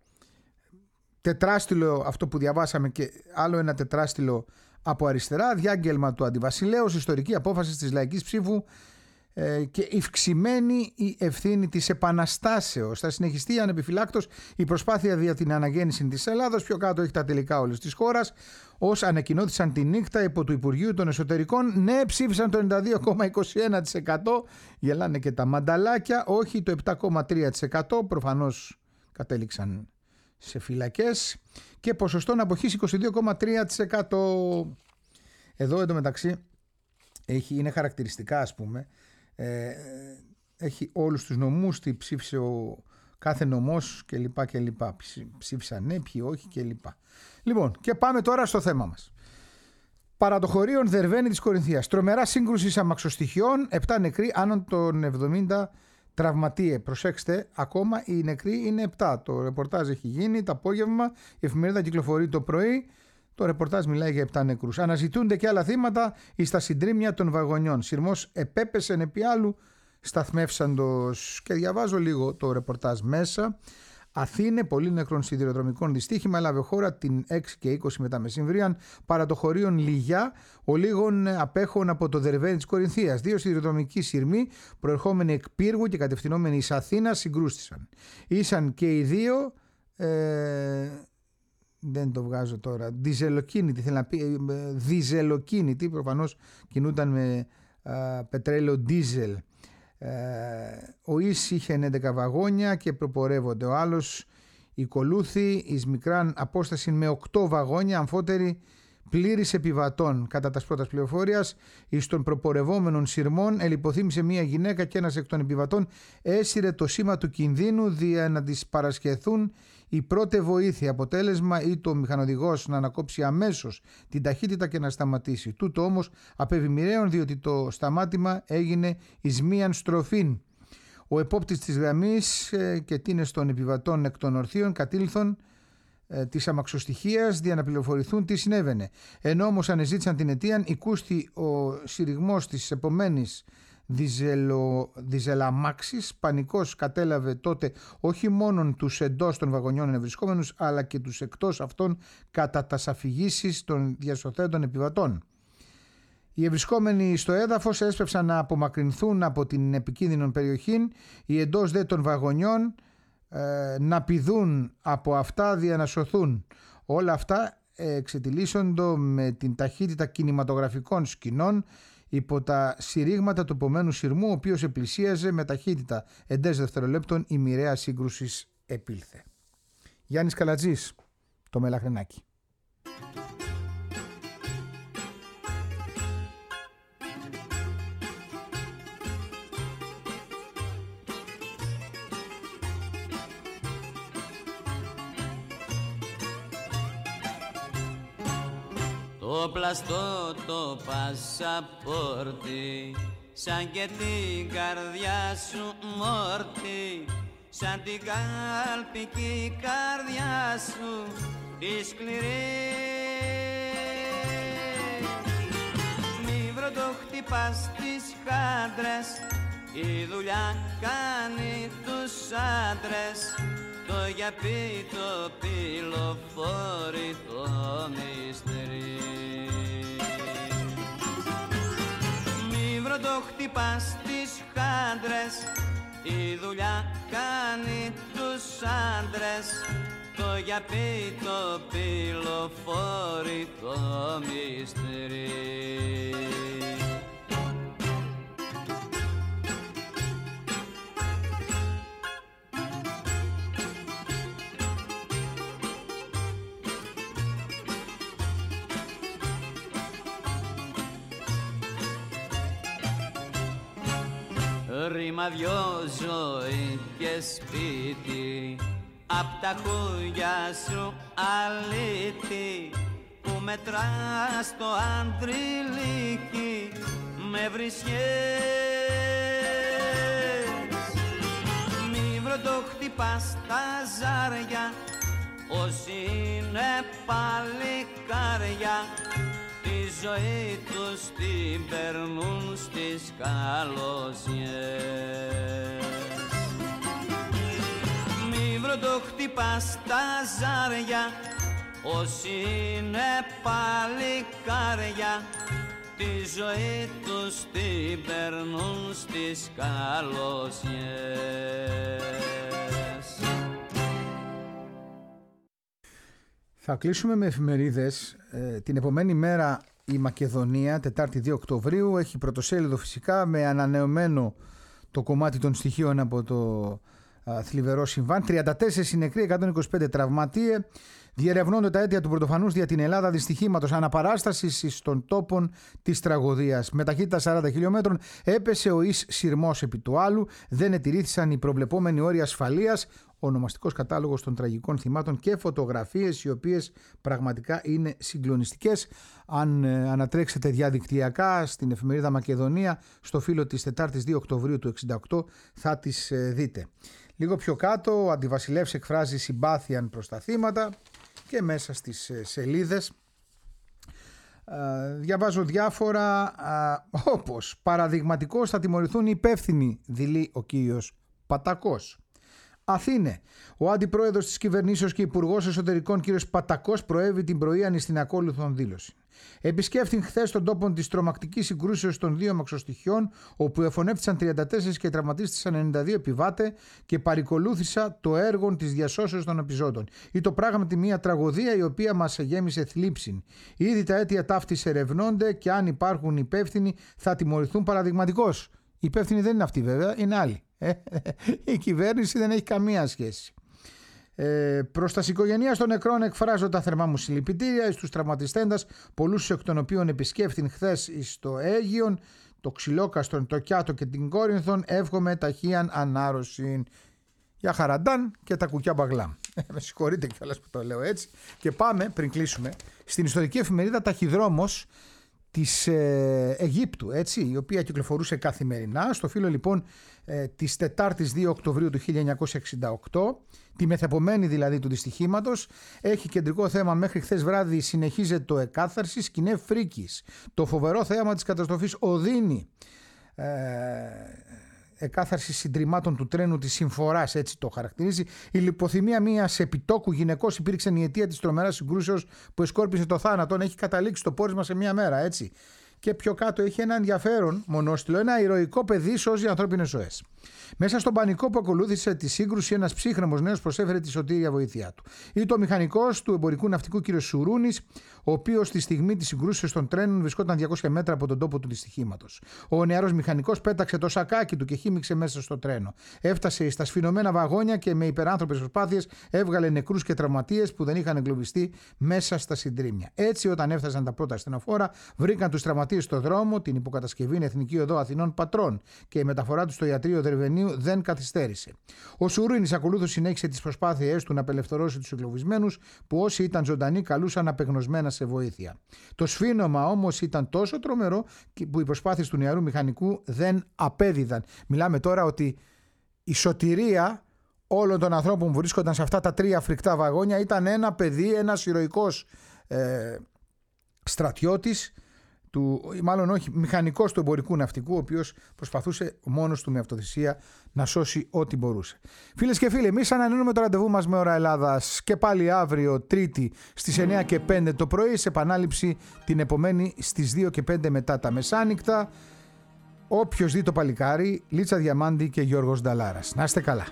τετράστιλο αυτό που διαβάσαμε και άλλο ένα τετράστιλο από αριστερά, διάγγελμα του Αντιβασιλέως, ιστορική απόφαση της λαϊκής ψήφου ε, και ευξημένη η ευθύνη της επαναστάσεως. Θα συνεχιστεί ανεπιφυλάκτως η προσπάθεια για την αναγέννηση της Ελλάδος, πιο κάτω έχει τα τελικά όλης της χώρας. Ως ανακοινώθησαν τη νύχτα υπό του Υπουργείου των Εσωτερικών, ναι, ψήφισαν το ενενήντα δύο κόμμα είκοσι ένα τοις εκατό, γελάνε και τα μανταλάκια, όχι το επτά κόμμα τρία τοις εκατό, προφανώς κατέληξαν σε φυλακές, και ποσοστό αποχής είκοσι δύο κόμμα τρία τοις εκατό. Εδώ εντωμεταξύ έχει, είναι χαρακτηριστικά, ας πούμε, ε, έχει όλους τους νομούς, τι ψήφισε ο κάθε νομός κλπ. κλπ. Ψήφισαν ναι, ποιοι όχι κλπ. Λοιπόν, και πάμε τώρα στο θέμα μας. Παρατοχωρίων Δερβαίνη της Κορινθίας. Τρομερά σύγκρουση αμαξοστοιχειών, επτά νεκροί, άνω των εβδομήντα τραυματίε. Προσέξτε, ακόμα οι νεκροί είναι επτά. Το ρεπορτάζ έχει γίνει το απόγευμα, η εφημερίδα κυκλοφορεί το πρωί. Το ρεπορτάζ μιλάει για επτά νεκρούς. Αναζητούνται και άλλα θύματα εις τα συντρίμμια των βαγονιών. Σειρμός επέπεσεν επί άλλου σταθμεύσαντος. Και διαβάζω λίγο το ρεπορτάζ μέσα. Αθήνε, πολύ νεκρών σιδηροδρομικών δυστύχημα, έλαβε χώρα την έξι και είκοσι μετά μεσημβρίαν παρατοχωρίων Λιγιά, ο λίγων απέχων από το Δερβαίνη της Κορινθίας. Δύο σιδηροδρομικοί σειρμοί, προερχόμενοι εκ Πύργου και κατευθυνόμενοι εις Αθήνα, συγκρούστησαν. Ήσαν και οι δύο. Ε, δεν το βγάζω τώρα. Διζελοκίνητοι, θέλει να πει. Ε, διζελοκίνητοι, προφανώς κινούνταν με α, πετρέλαιο ντίζελ. Ο ΙΣ είχε έντεκα βαγόνια και προπορεύονται. Ο άλλος οικολούθη εις μικράν απόσταση με οκτώ βαγόνια, αμφότεροι πλήρης επιβατών. Κατά τας πρώτας πληροφορίας, εις των προπορευόμενων σειρμών ελιποθύμησε μία γυναίκα και ένας εκ των επιβατών έσυρε το σήμα του κινδύνου δια να της παρασχεθούν η πρώτη βοήθεια. Αποτέλεσμα ή το μηχανοδηγός να ανακόψει αμέσως την ταχύτητα και να σταματήσει. Τούτο όμως απέβη μοιραίων, διότι το σταμάτημα έγινε εις μίαν στροφήν. Ο επόπτης της γραμμής και τίνες των επιβατών εκ των ορθίων κατήλθον ε, της αμαξοστοιχίας για να πληροφορηθούν τι συνέβαινε. Ενώ όμως ανεζήτησαν την αιτίαν, οικούστη ο συρριγμός της επομένης διζελο, διζελαμάξης. Πανικός κατέλαβε τότε όχι μόνον τους εντός των βαγονιών ευρισκόμενους, αλλά και τους εκτός αυτών κατά τας αφηγήσεις των διασωθέντων επιβατών. Οι ευρισκόμενοι στο έδαφος έσπευσαν να απομακρυνθούν από την επικίνδυνη περιοχή, οι εντός δε των βαγονιών ε, να πηδούν από αυτά δια να σωθούν. Όλα αυτά εξετυλίσσοντο με την ταχύτητα κινηματογραφικών σκηνών υπό τα συρρίγματα του επομένου σειρμού, ο οποίος επλησίαζε με ταχύτητα εντές δευτερολέπτων, η μοιραία σύγκρουση επήλθε. Γιάννης Καλατζής, το Μελαχρινάκι. όπλα στο το πασαπόρτι, σαν και την καρδιά σου μόρτι, σαν την καλπική καρδιά σου τη σκληρή. Μη βροντοχτυπάς τις χάντρες, η δουλειά κάνει τους άντρες, το γιαπί το πυλοφόρι το μυστηρί. Μη βροντοχτυπάς τις χάντρες, η δουλειά κάνει τους άντρες, το γιαπί το πυλοφόρι το μυστηρί. Ρήμα δυο ζωή και σπίτι, απ' τα χούγια σου αλήτη, που μετράς το αντριλίκι με βρισιές. Μη βροντοχτυπάς τα ζάρια, όσοι είναι παλικάρια, τη ζωή τους την περνούν στις καλοσιές. Μη βροντοχτυπάς τα ζάρια, όσοι είναι παλικάρια, τη ζωή τους την περνούν στις καλοσιές. Θα κλείσουμε με εφημερίδες. Ε, την επομένη μέρα η Μακεδονία, Τετάρτη δύο Οκτωβρίου, έχει πρωτοσέλιδο φυσικά με ανανεωμένο το κομμάτι των στοιχείων από το α, θλιβερό συμβάν. τριάντα τέσσερις νεκροί, εκατόν είκοσι πέντε τραυματίε. Διερευνώνται τα αίτια του πρωτοφανούς δια την Ελλάδα δυστυχήματος αναπαράστασης των τόπων της τραγωδίας. Με ταχύτητα σαράντα χιλιόμετρων έπεσε ο εις σειρμός επί του άλλου. Δεν ετηρήθησαν οι προβλεπόμενοι όροι ασφαλείας. Ονομαστικός κατάλογος των τραγικών θυμάτων και φωτογραφίες οι οποίες πραγματικά είναι συγκλονιστικές. Αν ε, ανατρέξετε διαδικτυακά στην εφημερίδα Μακεδονία, στο φύλλο της Τετάρτης δύο Οκτωβρίου του εξήντα οκτώ θα τις ε, δείτε. Λίγο πιο κάτω ο Αντιβασιλεύς εκφράζει συμπάθεια προς τα θύματα και μέσα στις ε, σελίδες ε, διαβάζω διάφορα ε, όπως παραδειγματικώς θα τιμωρηθούν οι υπεύθυνοι, δηλεί ο κύριος Πατακός. Αθήνε. Ο αντιπρόεδρος της κυβερνήσεως και υπουργός εσωτερικών κ. Πατακός προέβη την πρωίανη στην ακόλουθον δήλωση. Επισκέφθην χθες τον τόπο της τρομακτικής συγκρούσεως των δύο μαξοστοιχειών, όπου εφωνεύτησαν τριάντα τέσσερα και τραυματίστησαν ενενήντα δύο επιβάτε και παρικολούθησα το έργο της διασώσεως των επιζώντων. Ή το πράγματι μια τραγωδία η οποία μας γέμισε θλίψην. Ήδη τα αίτια ταύτης ερευνώνται και αν υπάρχουν υπεύθυνοι θα τιμωρηθούν παραδειγματικώς. Οι υπεύθυνοι δεν είναι αυτοί βέβαια, είναι άλλοι. Η κυβέρνηση δεν έχει καμία σχέση. Ε, προς τα οικογένειας των νεκρών εκφράζω τα θερμά μου συλληπιτήρια εις τους τραυματιστέντας, πολλούς εκ των οποίων επισκέφθην χθες στο Αίγιον, το Ξυλόκαστον, το Κιάτο και την Κόρινθον. Εύχομαι ταχείαν ανάρρωση. Για χαραντάν και τα κουκιά μπαγλάμ. Με συγχωρείτε κιόλας που το λέω έτσι. Και πάμε, πριν κλείσουμε, στην ιστορική εφημερίδα Ταχυδρόμος της ε, Αιγύπτου, έτσι, η οποία κυκλοφορούσε καθημερινά. Στο φύλλο λοιπόν ε, της Τετάρτης δύο Οκτωβρίου του χίλια εννιακόσια εξήντα οκτώ, τη μεθεπομένη δηλαδή του δυστυχήματος, έχει κεντρικό θέμα μέχρι χθες βράδυ συνεχίζεται το εκάθαρση, σκηνέ φρίκης. Το φοβερό θέαμα της καταστροφής οδύνει. Ε, εκάθαρση συντριμμάτων του τρένου της Συμφοράς, έτσι το χαρακτηρίζει. Η λιποθυμία μιας επιτόκου γυναικός υπήρξε η αιτία της τρομεράς συγκρούσεως που εσκόρπισε το θάνατο. Έχει καταλήξει το πόρισμα σε μια μέρα, έτσι. Και πιο κάτω έχει ένα ενδιαφέρον μονόστιλο, ένα ηρωικό παιδί σώζει ανθρώπινες ζωές. Μέσα στον πανικό που ακολούθησε τη σύγκρουση, ένας ψύχρεμος νέος προσέφερε τη σωτήρια βοήθειά του. Ή το μηχανικός του εμπορικού ναυτικού κ. Σουρούνης, ο οποίος στη στιγμή της συγκρούσεως των τρένων βρισκόταν διακόσια μέτρα από τον τόπο του δυστυχήματος. Ο νεαρός μηχανικός πέταξε το σακάκι του και χύμιξε μέσα στο τρένο. Έφτασε στα σφινωμένα βαγόνια και με υπεράνθρωπες προσπάθειες έβγαλε νεκρούς και τραυματίες που δεν είχαν εγκλωβιστεί μέσα στα συντρίμμια. Έτσι, όταν έφτασαν τα πρώτα ασθενοφόρα, βρήκαν τους τραυματίες τραυματίες στο δρόμο, την υποκατασκευή Εθνική Οδό Αθηνών Πατρών και η μεταφορά του στο ιατρείο Δερβενίου δεν καθυστέρησε. Ο Σουρούνης ακολούθως συνέχισε τις προσπάθειές του να απελευθερώσει τους εγκλωβισμένους, που όσοι ήταν ζωντανοί καλούσαν απεγνωσμένα σε βοήθεια. Το σφήνομα όμως ήταν τόσο τρομερό που οι προσπάθειες του νεαρού μηχανικού δεν απέδιδαν. Μιλάμε τώρα ότι η σωτηρία όλων των ανθρώπων που βρίσκονταν σε αυτά τα τρία φρικτά βαγόνια ήταν ένα παιδί, ένας ηρωικός ε, στρατιώτης, του, μάλλον όχι, μηχανικός του εμπορικού ναυτικού, ο οποίος προσπαθούσε μόνος του με αυτοθυσία να σώσει ό,τι μπορούσε. Φίλες και φίλοι, εμείς ανανεώνουμε το ραντεβού μας με ώρα Ελλάδας και πάλι αύριο Τρίτη στις εννιά και πέντε το πρωί, σε επανάληψη την επομένη στις δύο και πέντε μετά τα μεσάνυχτα. Όποιος δει το παλικάρι, Λίτσα Διαμάντη και Γιώργος Νταλάρας. Να είστε καλά.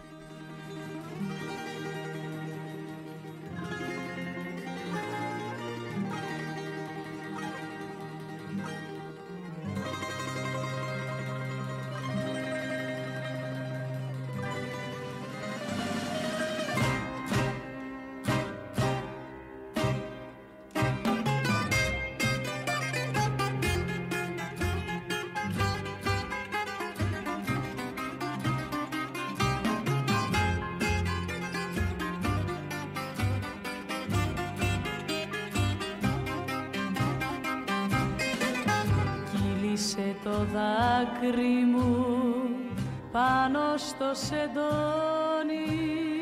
Κύλησε το δάκρυ μου πάνω στο σεντόνι,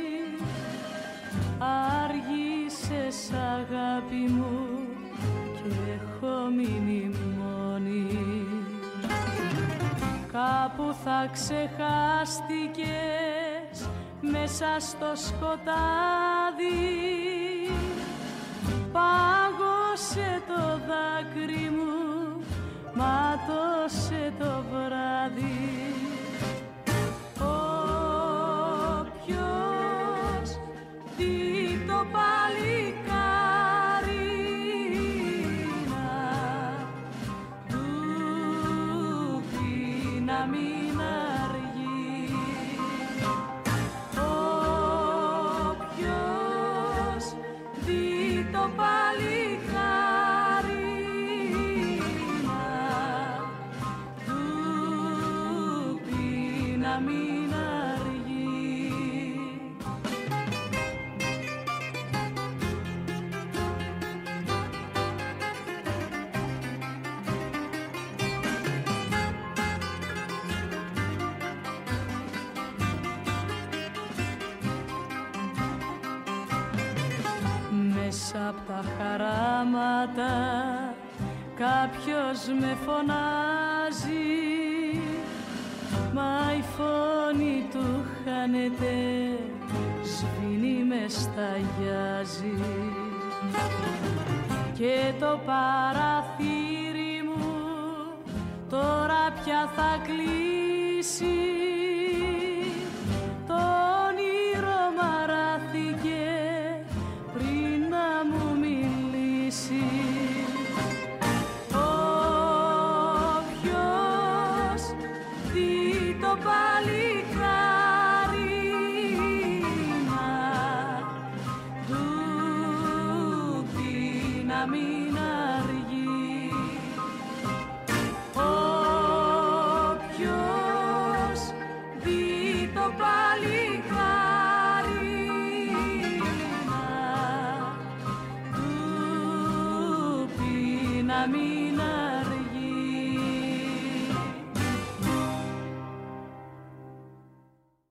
άργησες αγάπη μου και έχω μείνει μόνη. Κάπου θα ξεχάστηκες μέσα στο σκοτάδι, πάγωσε το δάκρυ μου, μάτωσε το βράδυ. Όποιος δει το παλικάρι να του πει να μην αργεί. Όποιος δει το παλικάρι να μην αργεί. Μέσα απ' τα χαράματα κάποιος με φωνάζει, μα η φωνή του χάνεται, σβήνει με σταγιάζει. Και το παραθύρι μου τώρα πια θα κλείσει, το όνειρο μαράθηκε πριν να μου μιλήσει. Το παλικάρι να του πει να μην αργεί. Όποιος δει το παλικάρι να του πει να μην αργεί.